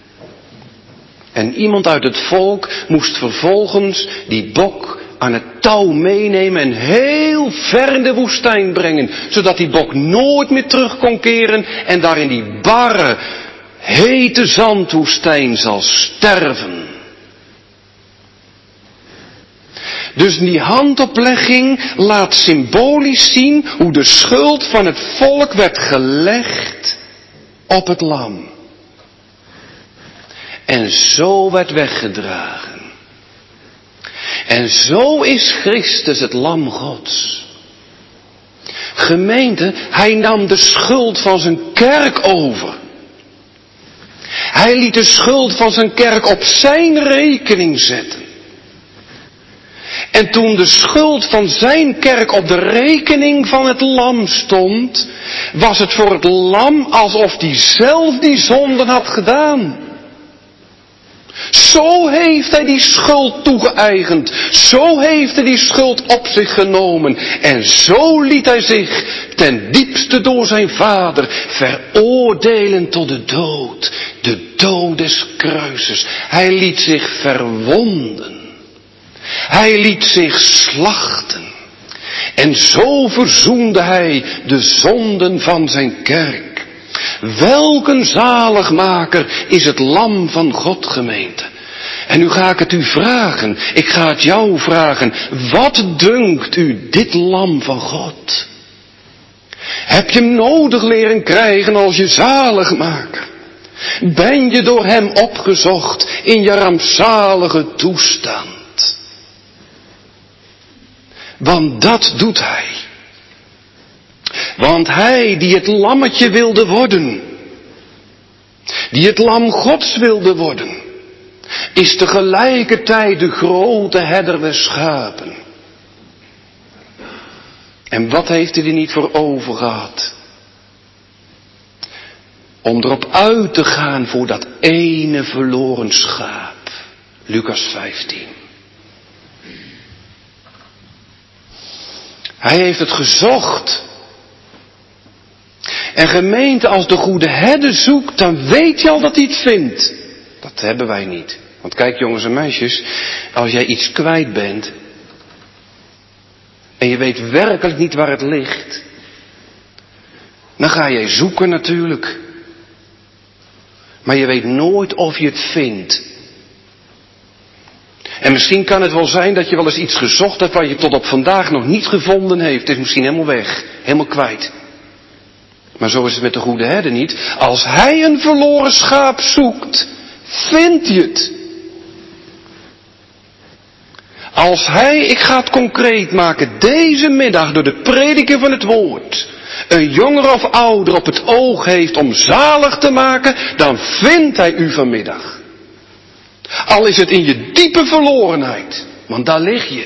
En iemand uit het volk moest vervolgens die bok aan het touw meenemen en heel ver in de woestijn brengen. Zodat die bok nooit meer terug kon keren en daar in die barre, hete zandwoestijn zal sterven. Dus die handoplegging laat symbolisch zien hoe de schuld van het volk werd gelegd op het lam. En zo werd weggedragen. En zo is Christus het lam Gods. Gemeente, hij nam de schuld van zijn kerk over. Hij liet de schuld van zijn kerk op zijn rekening zetten. En toen de schuld van zijn kerk op de rekening van het lam stond, was het voor het lam alsof hij zelf die zonden had gedaan. Zo heeft hij die schuld toegeëigend. Zo heeft hij die schuld op zich genomen. En zo liet hij zich ten diepste door zijn vader veroordelen tot de dood. De dood des kruises. Hij liet zich verwonden. Hij liet zich slachten. En zo verzoende hij de zonden van zijn kerk. Welk een zaligmaker is het lam van God, gemeente. En nu ga ik het u vragen. Ik ga het jou vragen. Wat dunkt u dit lam van God? Heb je hem nodig leren krijgen als je zaligmaker? Ben je door hem opgezocht in je rampzalige toestand? Want dat doet hij. Want hij die het lammetje wilde worden, die het lam Gods wilde worden, is tegelijkertijd de grote herder des schapen. En wat heeft hij er niet voor over gehad? Om erop uit te gaan voor dat ene verloren schaap. Lucas vijftien. Hij heeft het gezocht. En gemeente, als de goede herder zoekt, dan weet je al dat hij het vindt. Dat hebben wij niet. Want kijk jongens en meisjes, als jij iets kwijt bent, en je weet werkelijk niet waar het ligt, dan ga jij zoeken natuurlijk. Maar je weet nooit of je het vindt. En misschien kan het wel zijn dat je wel eens iets gezocht hebt waar je tot op vandaag nog niet gevonden heeft. Het is misschien helemaal weg, helemaal kwijt. Maar zo is het met de goede herder niet. Als hij een verloren schaap zoekt, vindt hij het. Als hij, ik ga het concreet maken, deze middag door de prediker van het woord, een jonger of ouder op het oog heeft om zalig te maken, dan vindt hij u vanmiddag. Al is het in je diepe verlorenheid, want daar lig je.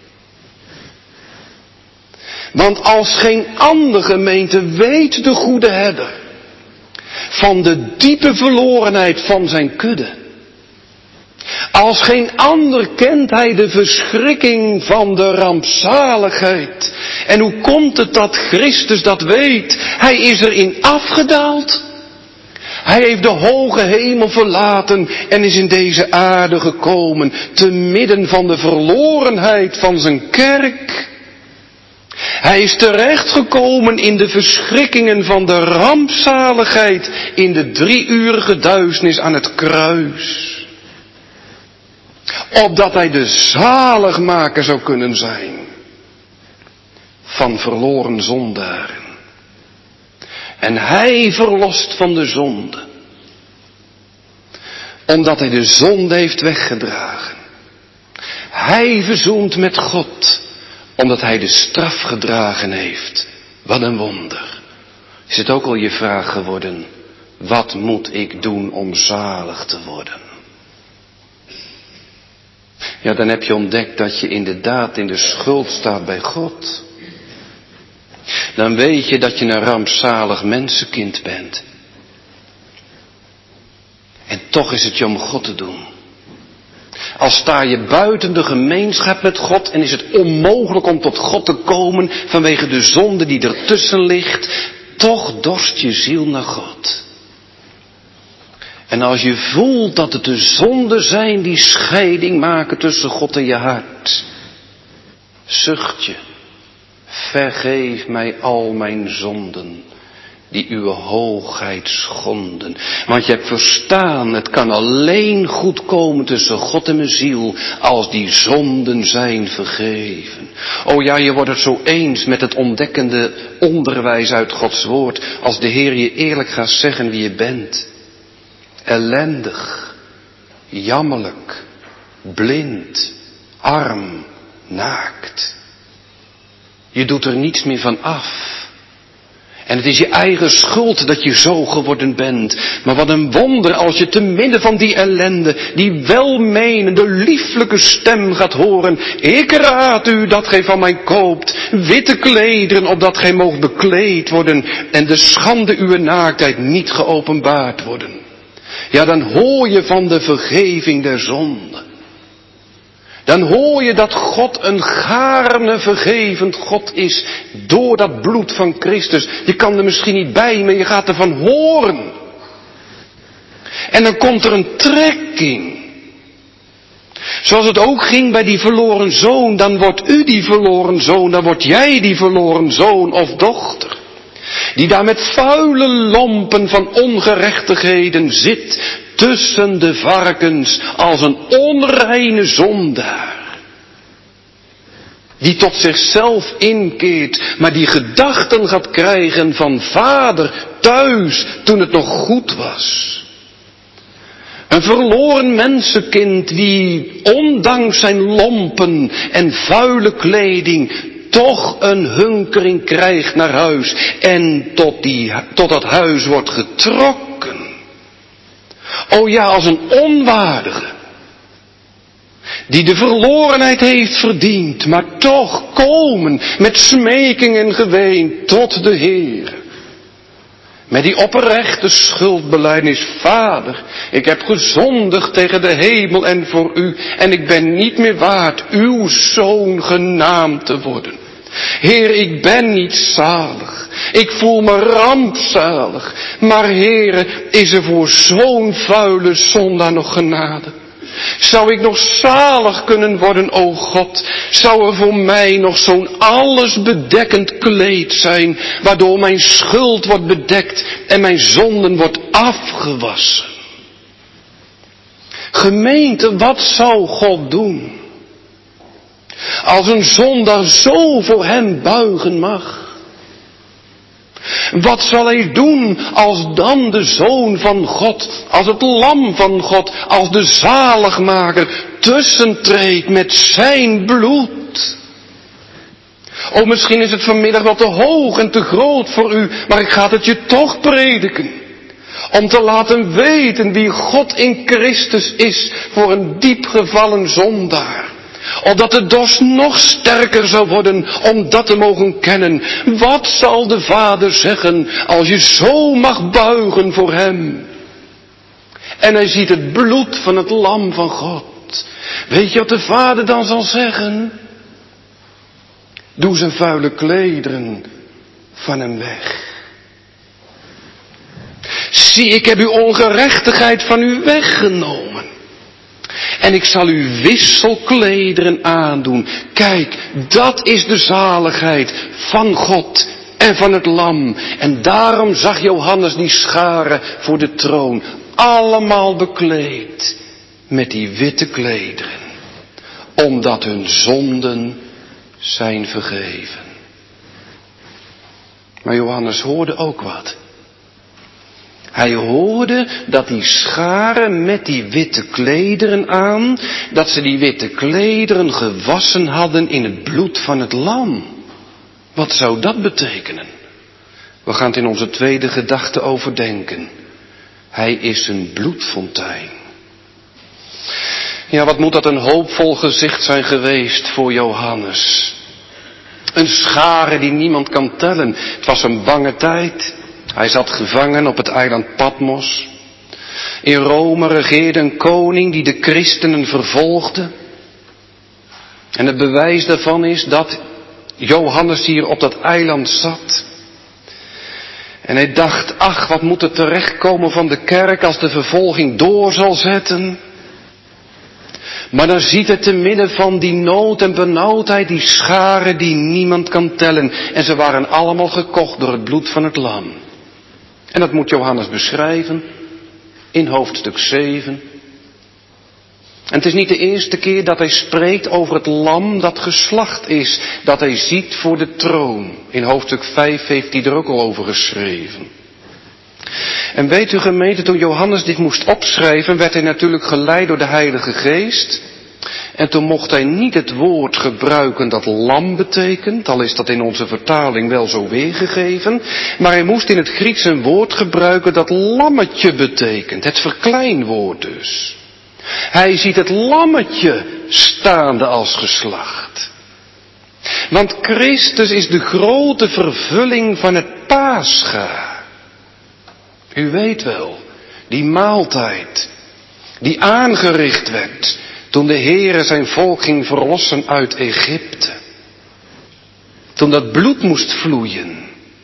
Want als geen andere gemeente weet de goede herder van de diepe verlorenheid van zijn kudde. Als geen ander kent hij de verschrikking van de rampzaligheid. En hoe komt het dat Christus dat weet? Hij is erin afgedaald. Hij heeft de hoge hemel verlaten en is in deze aarde gekomen, te midden van de verlorenheid van zijn kerk. Hij is terechtgekomen in de verschrikkingen van de rampzaligheid, in de drieurige duisternis aan het kruis. Opdat hij de zaligmaker zou kunnen zijn van verloren zondaren. En hij verlost van de zonde. Omdat hij de zonde heeft weggedragen. Hij verzoent met God. Omdat hij de straf gedragen heeft. Wat een wonder. Is het ook al je vraag geworden? Wat moet ik doen om zalig te worden? Ja, dan heb je ontdekt dat je inderdaad in de schuld staat bij God. Dan weet je dat je een rampzalig mensenkind bent. En toch is het je om God te doen. Al sta je buiten de gemeenschap met God en is het onmogelijk om tot God te komen vanwege de zonde die ertussen ligt, toch dorst je ziel naar God. En als je voelt dat het de zonden zijn die scheiding maken tussen God en je hart, zucht je. Vergeef mij al mijn zonden, die uw hoogheid schonden. Want je hebt verstaan, het kan alleen goed komen tussen God en mijn ziel, als die zonden zijn vergeven. O ja, je wordt het zo eens met het ontdekkende onderwijs uit Gods woord, als de Heer je eerlijk gaat zeggen wie je bent. Ellendig, jammerlijk, blind, arm, naakt. Je doet er niets meer van af. En het is je eigen schuld dat je zo geworden bent. Maar wat een wonder als je te midden van die ellende, die welmenende, lieflijke stem gaat horen. Ik raad u dat gij van mij koopt witte klederen, opdat gij moogt bekleed worden en de schande uw naaktheid niet geopenbaard worden. Ja, dan hoor je van de vergeving der zonde. Dan hoor je dat God een gaarne vergevend God is door dat bloed van Christus. Je kan er misschien niet bij, maar je gaat ervan horen. En dan komt er een trekking. Zoals het ook ging bij die verloren zoon, dan wordt u die verloren zoon, dan word jij die verloren zoon of dochter. Die daar met vuile lompen van ongerechtigheden zit tussen de varkens als een onreine zondaar. Die tot zichzelf inkeert, maar die gedachten gaat krijgen van vader thuis toen het nog goed was. Een verloren mensenkind die ondanks zijn lompen en vuile kleding toch een hunkering krijgt naar huis en tot, die, tot dat huis wordt getrokken. O ja, als een onwaardige, die de verlorenheid heeft verdiend, maar toch komen met smeking en geween tot de Heer. Met die oprechte schuldbelijdenis, vader, ik heb gezondigd tegen de hemel en voor u, en ik ben niet meer waard uw zoon genaamd te worden. Heer, ik ben niet zalig, ik voel me rampzalig, maar Heere, is er voor zo'n vuile zondaar nog genade? Zou ik nog zalig kunnen worden, o God? Zou er voor mij nog zo'n allesbedekkend kleed zijn, waardoor mijn schuld wordt bedekt en mijn zonden wordt afgewassen? Gemeente, wat zou God doen? Als een zondaar zo voor hem buigen mag. Wat zal hij doen als dan de Zoon van God, als het Lam van God, als de zaligmaker tussentreedt met zijn bloed? Oh, misschien is het vanmiddag wel te hoog en te groot voor u, maar ik ga het je toch prediken. Om te laten weten wie God in Christus is voor een diep gevallen zondaar. Opdat de dorst nog sterker zou worden om dat te mogen kennen. Wat zal de Vader zeggen als je zo mag buigen voor hem? En hij ziet het bloed van het Lam van God. Weet je wat de Vader dan zal zeggen? Doe zijn vuile klederen van hem weg. Zie, ik heb uw ongerechtigheid van u weggenomen. En ik zal u wisselklederen aandoen. Kijk, dat is de zaligheid van God en van het Lam. En daarom zag Johannes die scharen voor de troon. Allemaal bekleed met die witte klederen. Omdat hun zonden zijn vergeven. Maar Johannes hoorde ook wat. Hij hoorde dat die scharen met die witte klederen aan, dat ze die witte klederen gewassen hadden in het bloed van het Lam. Wat zou dat betekenen? We gaan het in onze tweede gedachte overdenken. Hij is een bloedfontein. Ja, wat moet dat een hoopvol gezicht zijn geweest voor Johannes. Een schare die niemand kan tellen. Het was een bange tijd. Hij zat gevangen op het eiland Patmos. In Rome regeerde een koning die de christenen vervolgde. En het bewijs daarvan is dat Johannes hier op dat eiland zat. En hij dacht, ach, wat moet er terechtkomen van de kerk als de vervolging door zal zetten. Maar dan ziet hij te midden van die nood en benauwdheid die scharen die niemand kan tellen. En ze waren allemaal gekocht door het bloed van het Lam. En dat moet Johannes beschrijven in hoofdstuk zeven. En het is niet de eerste keer dat hij spreekt over het lam dat geslacht is, dat hij ziet voor de troon. In hoofdstuk vijf heeft hij er ook al over geschreven. En weet u gemeente, toen Johannes dit moest opschrijven, werd hij natuurlijk geleid door de Heilige Geest. En toen mocht hij niet het woord gebruiken dat lam betekent, al is dat in onze vertaling wel zo weergegeven. Maar hij moest in het Grieks een woord gebruiken dat lammetje betekent, het verkleinwoord dus. Hij ziet het lammetje staande als geslacht. Want Christus is de grote vervulling van het Pascha. U weet wel, die maaltijd die aangericht werd toen de Heere zijn volk ging verlossen uit Egypte. Toen dat bloed moest vloeien.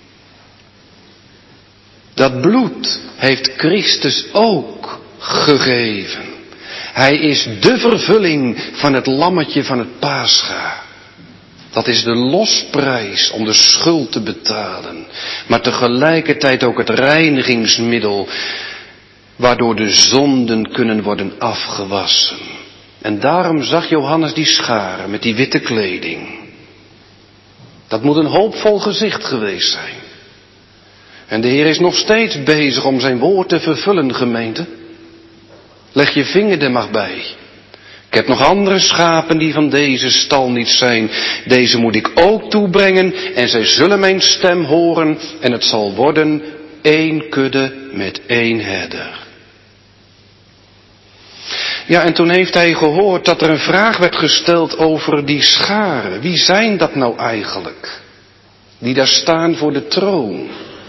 Dat bloed heeft Christus ook gegeven. Hij is de vervulling van het lammetje van het Pascha. Dat is de losprijs om de schuld te betalen. Maar tegelijkertijd ook het reinigingsmiddel waardoor de zonden kunnen worden afgewassen. En daarom zag Johannes die scharen met die witte kleding. Dat moet een hoopvol gezicht geweest zijn. En de Heer is nog steeds bezig om zijn woord te vervullen, gemeente. Leg je vinger er maar bij. Ik heb nog andere schapen die van deze stal niet zijn. Deze moet ik ook toebrengen en zij zullen mijn stem horen en het zal worden één kudde met één herder. Ja, en toen heeft hij gehoord dat er een vraag werd gesteld over die scharen. Wie zijn dat nou eigenlijk? Die daar staan voor de troon.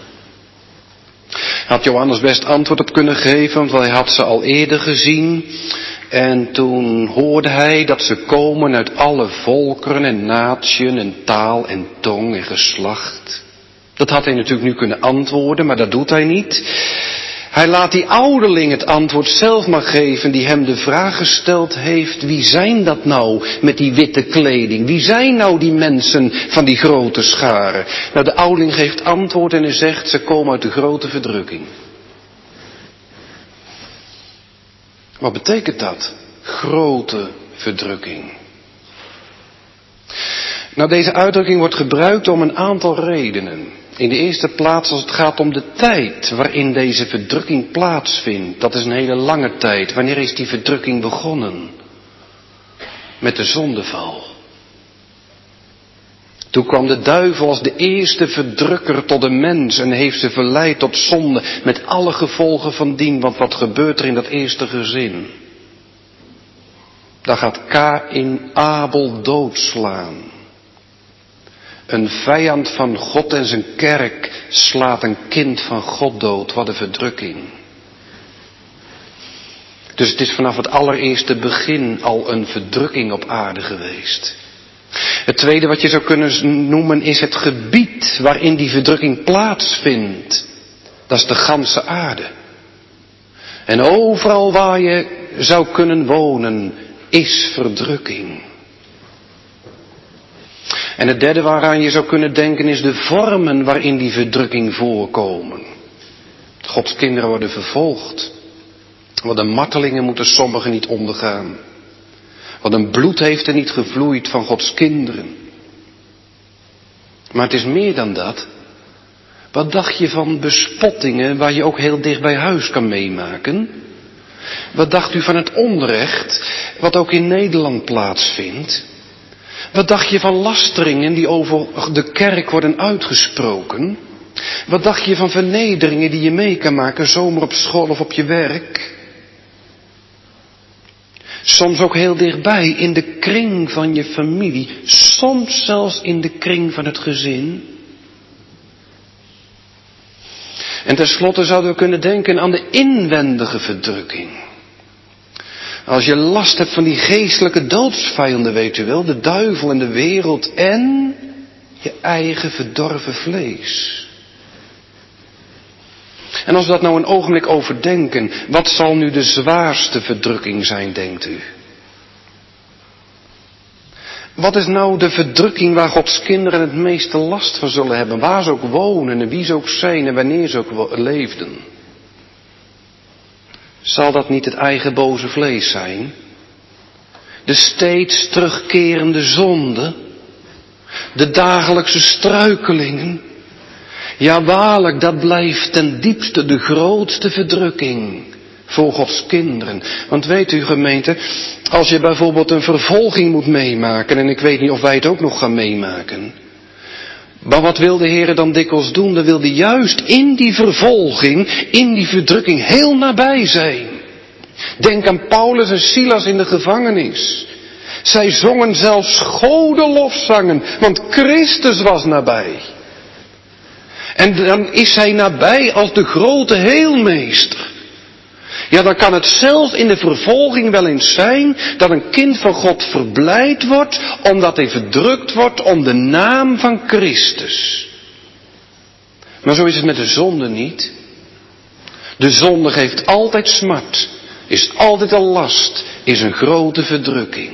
Had Johannes best antwoord op kunnen geven, want hij had ze al eerder gezien. En toen hoorde hij dat ze komen uit alle volkeren en natieën en taal en tong en geslacht. Dat had hij natuurlijk nu kunnen antwoorden, maar dat doet hij niet. Hij laat die ouderling het antwoord zelf maar geven die hem de vraag gesteld heeft. Wie zijn dat nou met die witte kleding? Wie zijn nou die mensen van die grote scharen? Nou, de ouderling geeft antwoord en hij zegt, ze komen uit de grote verdrukking. Wat betekent dat? Grote verdrukking. Nou, deze uitdrukking wordt gebruikt om een aantal redenen. In de eerste plaats als het gaat om de tijd waarin deze verdrukking plaatsvindt. Dat is een hele lange tijd. Wanneer is die verdrukking begonnen? Met de zondeval. Toen kwam de duivel als de eerste verdrukker tot de mens en heeft ze verleid tot zonde met alle gevolgen van dien. Want wat gebeurt er in dat eerste gezin? Daar gaat Kaïn Abel doodslaan. Een vijand van God en zijn kerk slaat een kind van God dood. Wat een verdrukking. Dus het is vanaf het allereerste begin al een verdrukking op aarde geweest. Het tweede wat je zou kunnen noemen is het gebied waarin die verdrukking plaatsvindt. Dat is de ganse aarde. En overal waar je zou kunnen wonen is verdrukking. En het derde waaraan je zou kunnen denken is de vormen waarin die verdrukking voorkomen. Gods kinderen worden vervolgd. Wat een martelingen moeten sommigen niet ondergaan. Wat een bloed heeft er niet gevloeid van Gods kinderen. Maar het is meer dan dat. Wat dacht je van bespottingen waar je ook heel dicht bij huis kan meemaken? Wat dacht u van het onrecht wat ook in Nederland plaatsvindt? Wat dacht je van lasteringen die over de kerk worden uitgesproken? Wat dacht je van vernederingen die je mee kan maken, zomaar op school of op je werk? Soms ook heel dichtbij, in de kring van je familie. Soms zelfs in de kring van het gezin. En tenslotte zouden we kunnen denken aan de inwendige verdrukking. Als je last hebt van die geestelijke doodsvijanden, weet u wel, de duivel en de wereld en je eigen verdorven vlees. En als we dat nou een ogenblik overdenken, wat zal nu de zwaarste verdrukking zijn, denkt u? Wat is nou de verdrukking waar Gods kinderen het meeste last van zullen hebben? Waar ze ook wonen en wie ze ook zijn en wanneer ze ook leefden. Zal dat niet het eigen boze vlees zijn? De steeds terugkerende zonde? De dagelijkse struikelingen? Ja, waarlijk, dat blijft ten diepste de grootste verdrukking voor Gods kinderen. Want weet u, gemeente, als je bijvoorbeeld een vervolging moet meemaken, en ik weet niet of wij het ook nog gaan meemaken. Maar wat wil de Heer dan dikwijls doen? Dan wil hij juist in die vervolging, in die verdrukking heel nabij zijn. Denk aan Paulus en Silas in de gevangenis. Zij zongen zelfs godenlofzangen, want Christus was nabij. En dan is hij nabij als de grote heelmeester. Ja, dan kan het zelfs in de vervolging wel eens zijn dat een kind van God verblijd wordt, omdat hij verdrukt wordt om de naam van Christus. Maar zo is het met de zonde niet. De zonde geeft altijd smart, is altijd een last, is een grote verdrukking.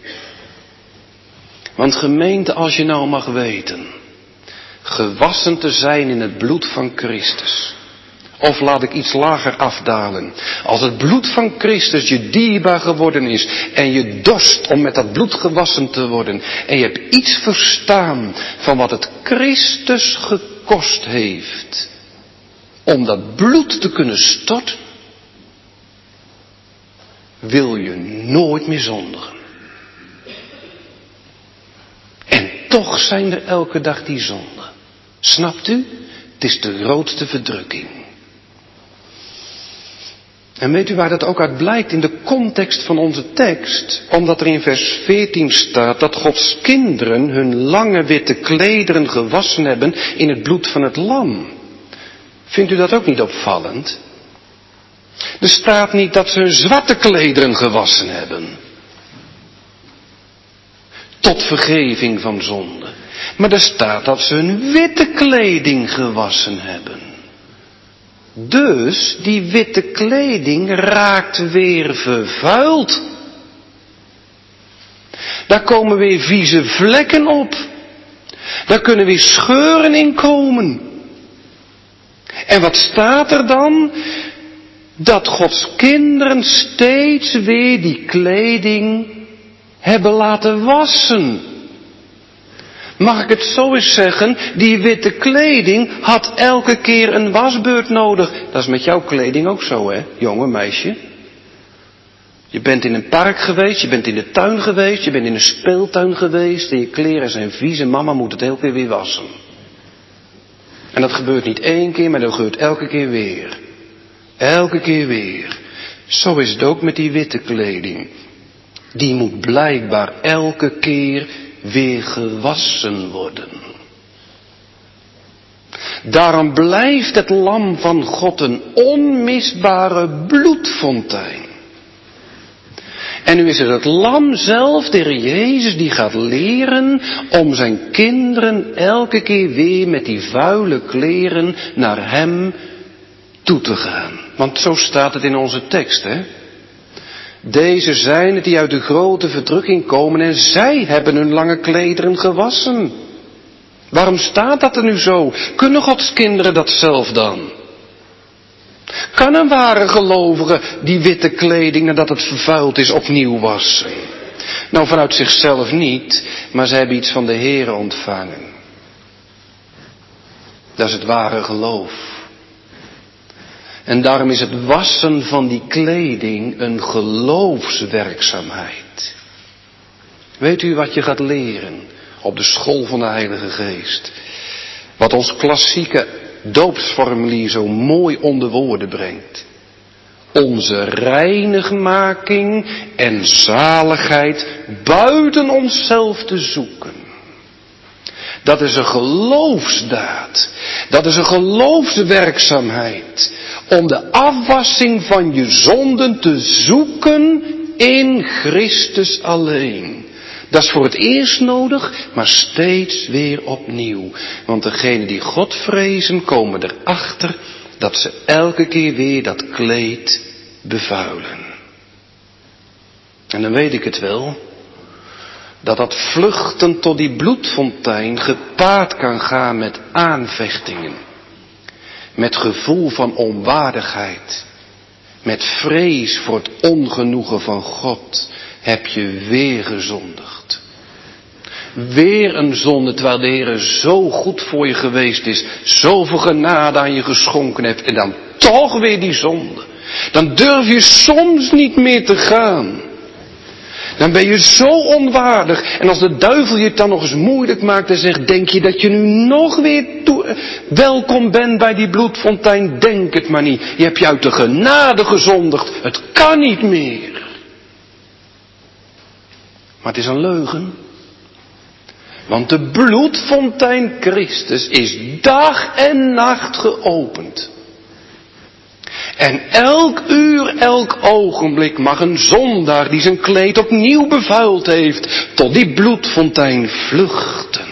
Want gemeente, als je nou mag weten, gewassen te zijn in het bloed van Christus. Of laat ik iets lager afdalen. Als het bloed van Christus je dierbaar geworden is en je dorst om met dat bloed gewassen te worden. En je hebt iets verstaan van wat het Christus gekost heeft. Om dat bloed te kunnen storten. Wil je nooit meer zondigen. En toch zijn er elke dag die zonden. Snapt u? Het is de grootste verdrukking. En weet u waar dat ook uit blijkt in de context van onze tekst? Omdat er in vers veertien staat dat Gods kinderen hun lange witte klederen gewassen hebben in het bloed van het lam. Vindt u dat ook niet opvallend? Er staat niet dat ze hun zwarte klederen gewassen hebben. Tot vergeving van zonde. Maar er staat dat ze hun witte kleding gewassen hebben. Dus die witte kleding raakt weer vervuild. Daar komen weer vieze vlekken op. Daar kunnen weer scheuren in komen. En wat staat er dan? dat Gods kinderen steeds weer die kleding hebben laten wassen. Mag ik het zo eens zeggen, die witte kleding had elke keer een wasbeurt nodig. Dat is met jouw kleding ook zo, hè, jonge meisje. Je bent in een park geweest, je bent in de tuin geweest, je bent in een speeltuin geweest en je kleren zijn vies en mama moet het elke keer weer wassen. En dat gebeurt niet één keer, maar dat gebeurt elke keer weer. Elke keer weer. Zo is het ook met die witte kleding. Die moet blijkbaar elke keer weer gewassen worden. Daarom blijft het lam van God een onmisbare bloedfontein. En nu is het het lam zelf, de Heer Jezus, die gaat leren om zijn kinderen elke keer weer met die vuile kleren naar hem toe te gaan. Want zo staat het in onze tekst, hè. Deze zijn het die uit de grote verdrukking komen en zij hebben hun lange klederen gewassen. Waarom staat dat er nu zo? Kunnen Gods kinderen dat zelf dan? Kan een ware gelovige die witte kleding nadat het vervuild is opnieuw wassen? Nou, vanuit zichzelf niet, maar ze hebben iets van de Heere ontvangen. Dat is het ware geloof. En daarom is het wassen van die kleding een geloofswerkzaamheid. Weet u wat je gaat leren op de school van de Heilige Geest? Wat ons klassieke doopsformulier zo mooi onder woorden brengt. Onze reinigmaking en zaligheid buiten onszelf te zoeken. Dat is een geloofsdaad. Dat is een geloofswerkzaamheid. Om de afwassing van je zonden te zoeken in Christus alleen. Dat is voor het eerst nodig, maar steeds weer opnieuw. Want degenen die God vrezen komen erachter dat ze elke keer weer dat kleed bevuilen. En dan weet ik het wel, dat dat vluchten tot die bloedfontein gepaard kan gaan met aanvechtingen. Met gevoel van onwaardigheid. Met vrees voor het ongenoegen van God. Heb je weer gezondigd. Weer een zonde, terwijl de Heer zo goed voor je geweest is. Zoveel genade aan je geschonken hebt. En dan toch weer die zonde. Dan durf je soms niet meer te gaan. Dan ben je zo onwaardig. En als de duivel je het dan nog eens moeilijk maakt en zegt, denk je dat je nu nog weer toe, welkom bent bij die bloedfontein? Denk het maar niet. Je hebt je uit de genade gezondigd. Het kan niet meer. Maar het is een leugen. Want de bloedfontein Christus is dag en nacht geopend. En elk uur, elk ogenblik mag een zondaar die zijn kleed opnieuw bevuild heeft, tot die bloedfontein vluchten.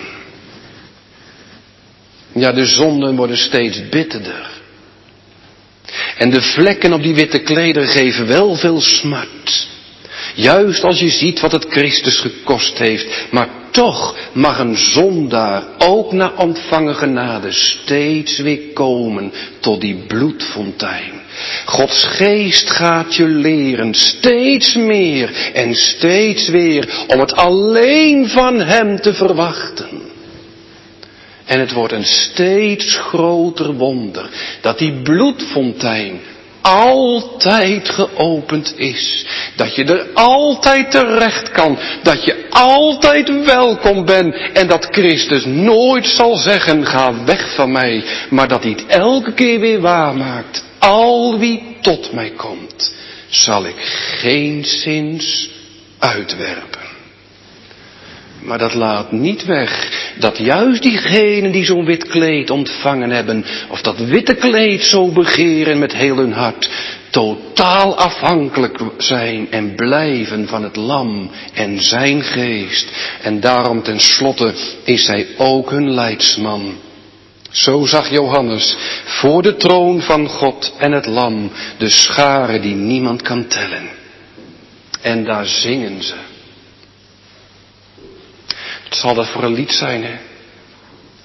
Ja, de zonden worden steeds bitterder. En de vlekken op die witte klederen geven wel veel smart. Juist als je ziet wat het Christus gekost heeft. Maar toch mag een zondaar ook na ontvangen genade steeds weer komen tot die bloedfontein. Gods geest gaat je leren steeds meer en steeds weer om het alleen van hem te verwachten. En het wordt een steeds groter wonder dat die bloedfontein altijd geopend is. Dat je er altijd terecht kan. Dat je altijd welkom bent. En dat Christus nooit zal zeggen, ga weg van mij. Maar dat hij het elke keer weer waarmaakt. Al wie tot mij komt, zal ik geenszins uitwerpen. Maar dat laat niet weg dat juist diegenen die zo'n wit kleed ontvangen hebben, of dat witte kleed zo begeren met heel hun hart, totaal afhankelijk zijn en blijven van het lam en zijn geest. En daarom tenslotte is hij ook hun leidsman. Zo zag Johannes voor de troon van God en het lam de schare die niemand kan tellen. En daar zingen ze. Wat zal dat voor een lied zijn, hè?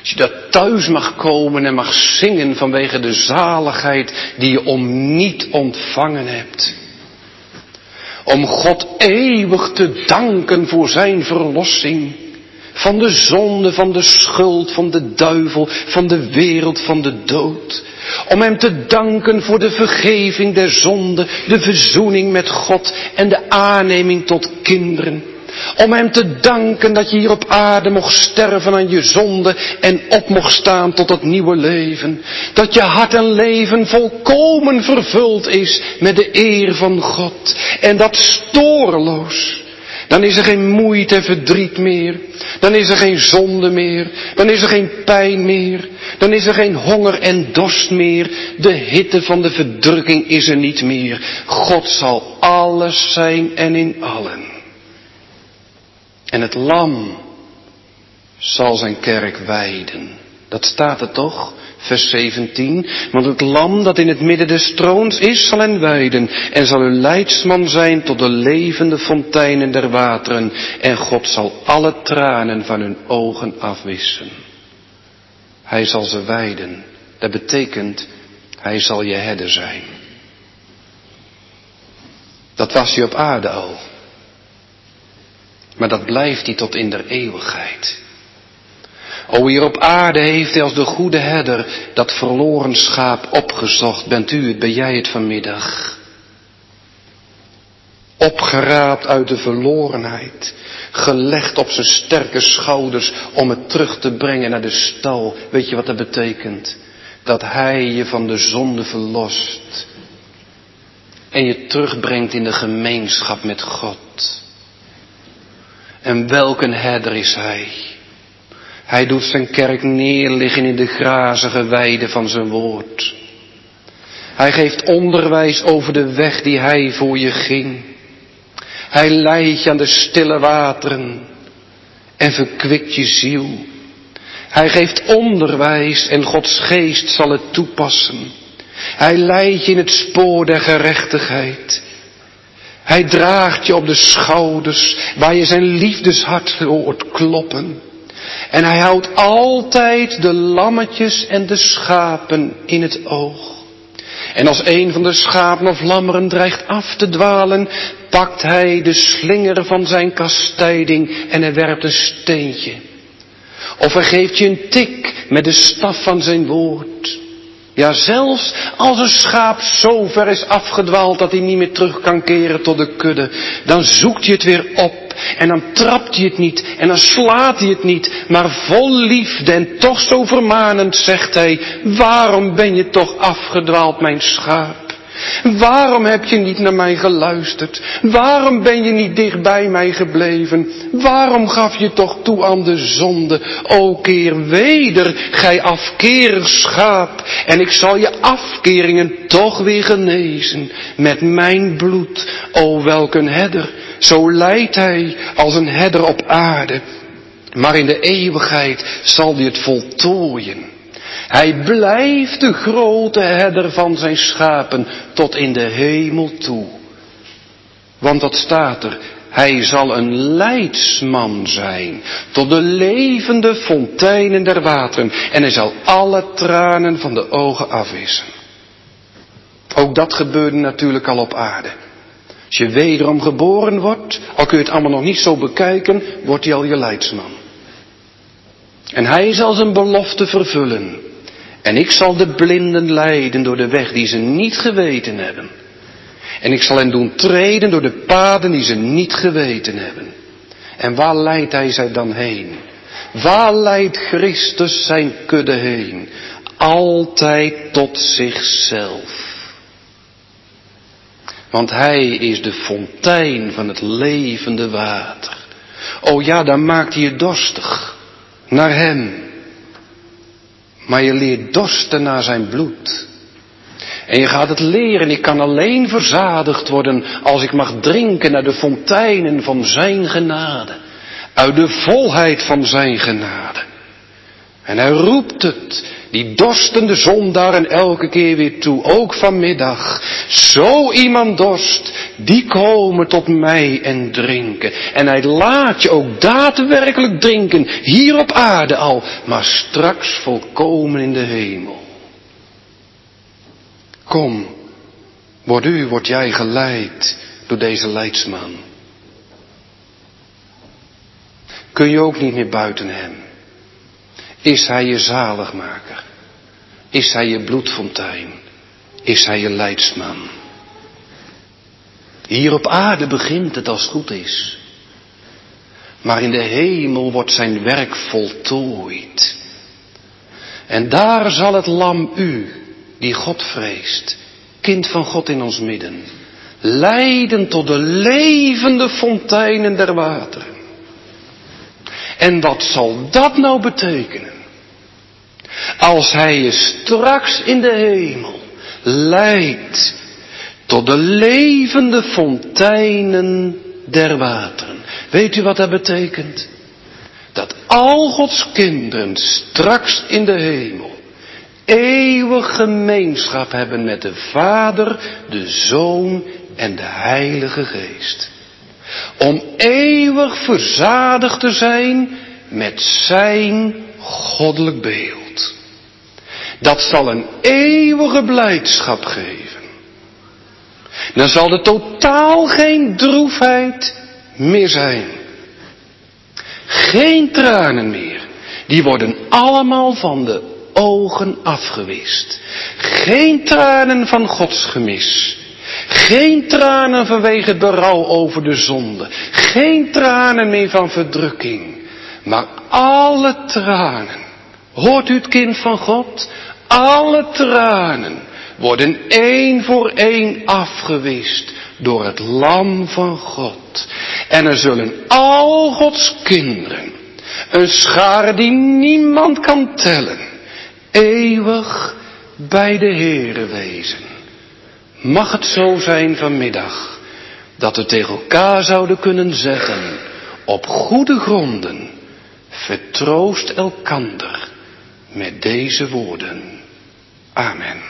Als je daar thuis mag komen en mag zingen vanwege de zaligheid die je om niet ontvangen hebt. Om God eeuwig te danken voor zijn verlossing. Van de zonde, van de schuld, van de duivel, van de wereld, van de dood. Om hem te danken voor de vergeving der zonde, de verzoening met God en de aanneming tot kinderen. Om hem te danken dat je hier op aarde mocht sterven aan je zonde en op mocht staan tot het nieuwe leven. Dat je hart en leven volkomen vervuld is met de eer van God. En dat stoorloos. Dan is er geen moeite en verdriet meer. Dan is er geen zonde meer. Dan is er geen pijn meer. Dan is er geen honger en dorst meer. De hitte van de verdrukking is er niet meer. God zal alles zijn en in allen. En het lam zal zijn kerk wijden. Dat staat er toch? Vers zeventien. Want het lam dat in het midden des troons is, zal hen wijden. En zal hun leidsman zijn tot de levende fonteinen der wateren. En God zal alle tranen van hun ogen afwissen. Hij zal ze wijden. Dat betekent, hij zal je herder zijn. Dat was hij op aarde al. Maar dat blijft hij tot in der eeuwigheid. O, hier op aarde heeft hij als de goede herder dat verloren schaap opgezocht. Bent u het, ben jij het vanmiddag? Opgeraapt uit de verlorenheid. Gelegd op zijn sterke schouders om het terug te brengen naar de stal. Weet je wat dat betekent? Dat hij je van de zonde verlost. En je terugbrengt in de gemeenschap met God. En welk een herder is hij. Hij doet zijn kerk neerliggen in de grazige weide van zijn woord. Hij geeft onderwijs over de weg die hij voor je ging. Hij leidt je aan de stille wateren en verkwikt je ziel. Hij geeft onderwijs en Gods geest zal het toepassen. Hij leidt je in het spoor der gerechtigheid. Hij draagt je op de schouders waar je zijn liefdeshart hoort kloppen. En hij houdt altijd de lammetjes en de schapen in het oog. En als een van de schapen of lammeren dreigt af te dwalen, pakt hij de slinger van zijn kastijding en hij werpt een steentje. Of hij geeft je een tik met de staf van zijn woord. Ja, zelfs als een schaap zo ver is afgedwaald dat hij niet meer terug kan keren tot de kudde, dan zoekt hij het weer op en dan trapt hij het niet en dan slaat hij het niet, maar vol liefde en toch zo vermanend zegt hij, waarom ben je toch afgedwaald, mijn schaap? Waarom heb je niet naar mij geluisterd? Waarom ben je niet dicht bij mij gebleven? Waarom gaf je toch toe aan de zonde? O, keer weder, gij afkerig schaap, en ik zal je afkeringen toch weer genezen met mijn bloed. O, welk een herder, zo leidt hij als een herder op aarde, maar in de eeuwigheid zal hij het voltooien. Hij blijft de grote herder van zijn schapen tot in de hemel toe. Want dat staat er, hij zal een leidsman zijn tot de levende fonteinen der wateren. En hij zal alle tranen van de ogen afwissen. Ook dat gebeurde natuurlijk al op aarde. Als je wederom geboren wordt, al kun je het allemaal nog niet zo bekijken, wordt hij al je leidsman. En hij zal zijn belofte vervullen. En ik zal de blinden leiden door de weg die ze niet geweten hebben. En ik zal hen doen treden door de paden die ze niet geweten hebben. En waar leidt hij zij dan heen? Waar leidt Christus zijn kudde heen? Altijd tot zichzelf. Want hij is de fontein van het levende water. O ja, dan maakt hij je dorstig naar hem. Maar je leert dorsten naar zijn bloed. En je gaat het leren, ik kan alleen verzadigd worden als ik mag drinken naar de fonteinen van zijn genade. Uit de volheid van zijn genade. En hij roept het Die dorstende zondaren elke keer weer toe, ook vanmiddag. Zo iemand dorst, die komen tot mij en drinken. En hij laat je ook daadwerkelijk drinken, hier op aarde al, maar straks volkomen in de hemel. Kom, word u, word jij geleid door deze leidsman. Kun je ook niet meer buiten hem? Is hij je zaligmaker? Is hij je bloedfontein? Is hij je leidsman? Hier op aarde begint het als het goed is. Maar in de hemel wordt zijn werk voltooid. En daar zal het lam u, die God vreest, kind van God in ons midden, leiden tot de levende fonteinen der wateren. En wat zal dat nou betekenen? Als hij je straks in de hemel leidt tot de levende fonteinen der wateren. Weet u wat dat betekent? Dat al Gods kinderen straks in de hemel eeuwig gemeenschap hebben met de Vader, de Zoon en de Heilige Geest. Om eeuwig verzadigd te zijn met zijn goddelijk beeld. Dat zal een eeuwige blijdschap geven. Dan zal er totaal geen droefheid meer zijn. Geen tranen meer. Die worden allemaal van de ogen afgewist. Geen tranen van godsgemis. Geen tranen vanwege het berouw over de zonde. Geen tranen meer van verdrukking. Maar alle tranen, hoort u het kind van God? Alle tranen worden één voor één afgewist door het lam van God. En er zullen al Gods kinderen, een schare die niemand kan tellen, eeuwig bij de Heere wezen. Mag het zo zijn vanmiddag, dat we tegen elkaar zouden kunnen zeggen, op goede gronden, vertroost elkander met deze woorden. Amen.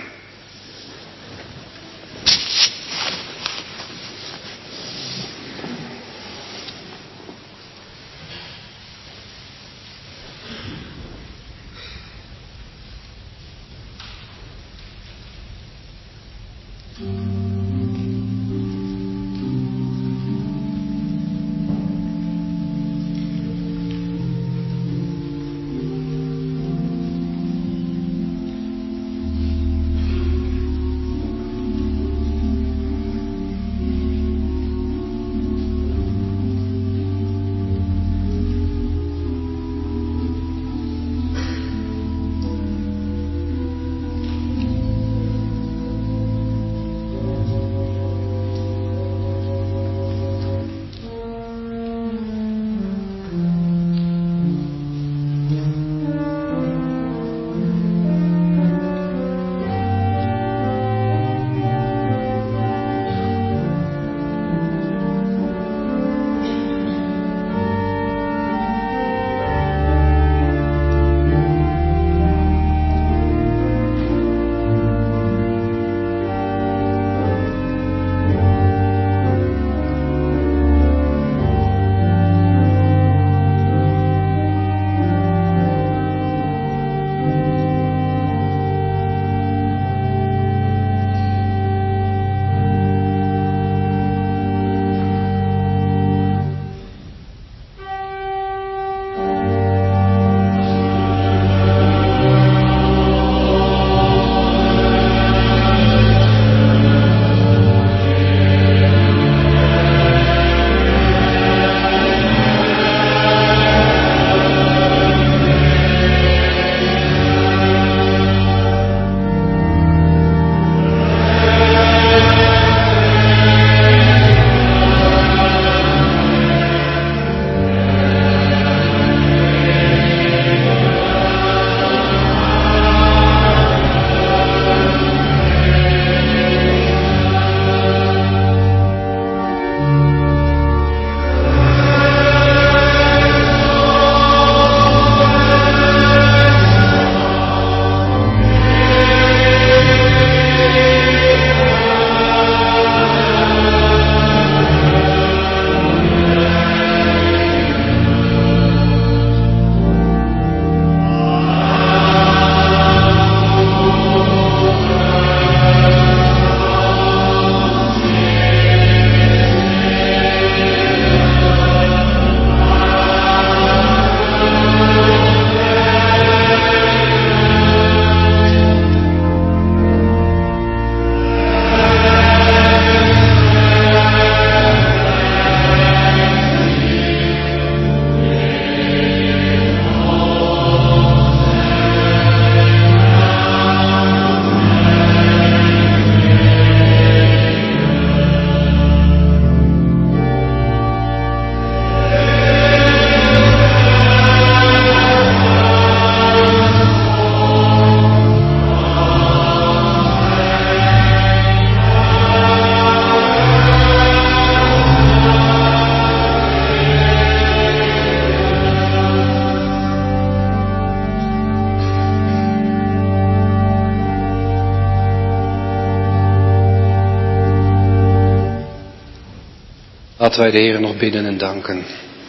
Laten wij de Heere nog bidden en danken.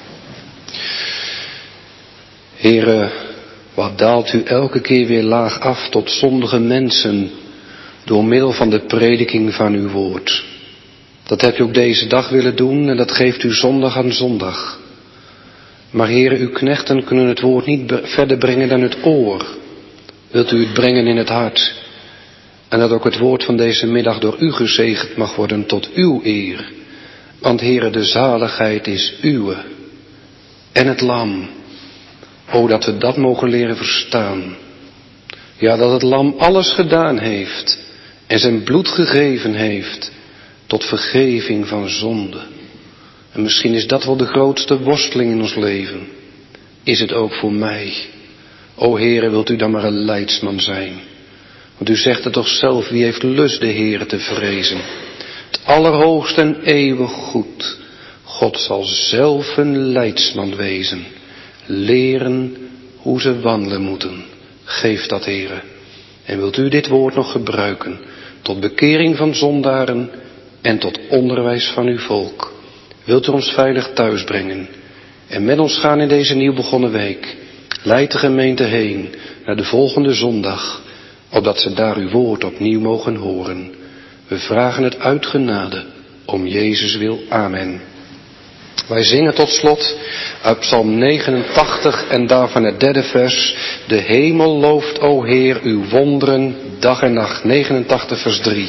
Heere, wat daalt u elke keer weer laag af tot zondige mensen door middel van de prediking van uw woord. Dat heb u ook deze dag willen doen en dat geeft u zondag aan zondag. Maar Heere, uw knechten kunnen het woord niet verder brengen dan het oor. Wilt u het brengen in het hart? En dat ook het woord van deze middag door u gezegend mag worden tot uw eer. Want Heere, de zaligheid is uwe. En het lam. O, dat we dat mogen leren verstaan. Ja, dat het lam alles gedaan heeft. En zijn bloed gegeven heeft. Tot vergeving van zonde. En misschien is dat wel de grootste worsteling in ons leven. Is het ook voor mij. O Heere, wilt u dan maar een leidsman zijn. Want u zegt het toch zelf, wie heeft lust de Heere te vrezen. Het allerhoogste en eeuwig goed. God zal zelf een leidsman wezen. Leren hoe ze wandelen moeten. Geef dat, Heere. En wilt u dit woord nog gebruiken. Tot bekering van zondaren. En tot onderwijs van uw volk. Wilt u ons veilig thuis brengen. En met ons gaan in deze nieuw begonnen week. Leid de gemeente heen naar de volgende zondag. Opdat ze daar uw woord opnieuw mogen horen. We vragen het uit genade. Om Jezus wil. Amen. Wij zingen tot slot uit Psalm negenentachtig en daarvan het derde vers. De hemel looft, o Heer, uw wonderen dag en nacht. negenentachtig vers drie.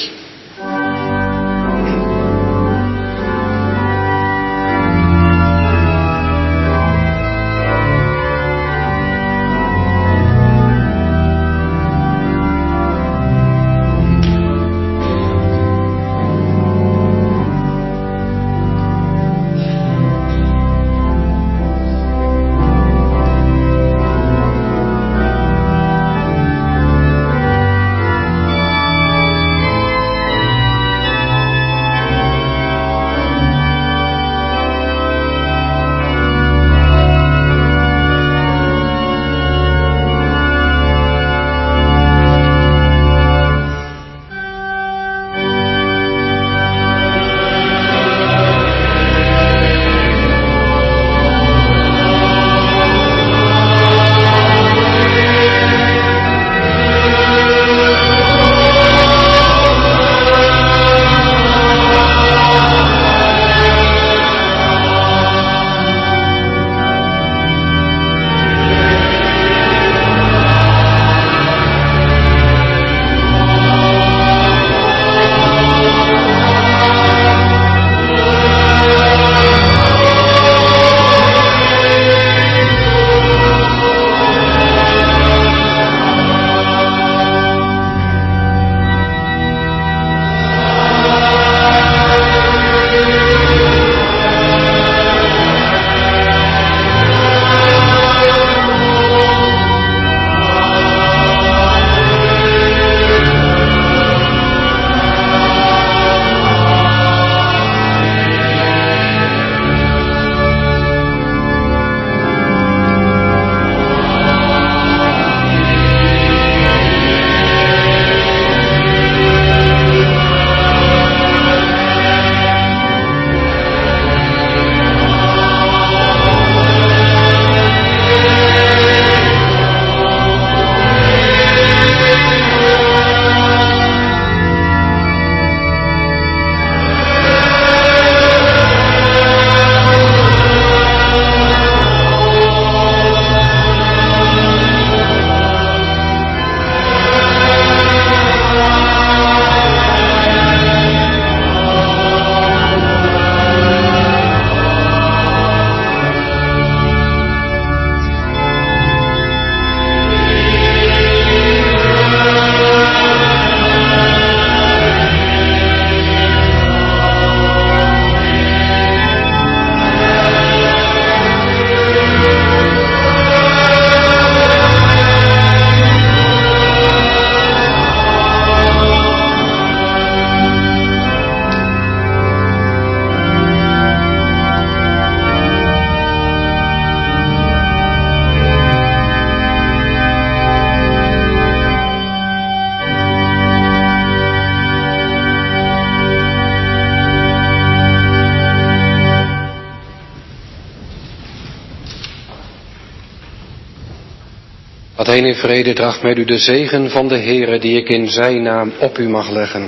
Gaat heen in vrede, draagt met u de zegen van de Heere die ik in zijn naam op u mag leggen.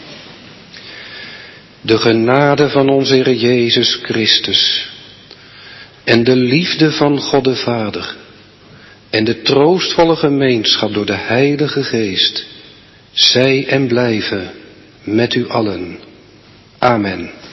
De genade van onze Heer Jezus Christus en de liefde van God de Vader en de troostvolle gemeenschap door de Heilige Geest, zij en blijven met u allen. Amen.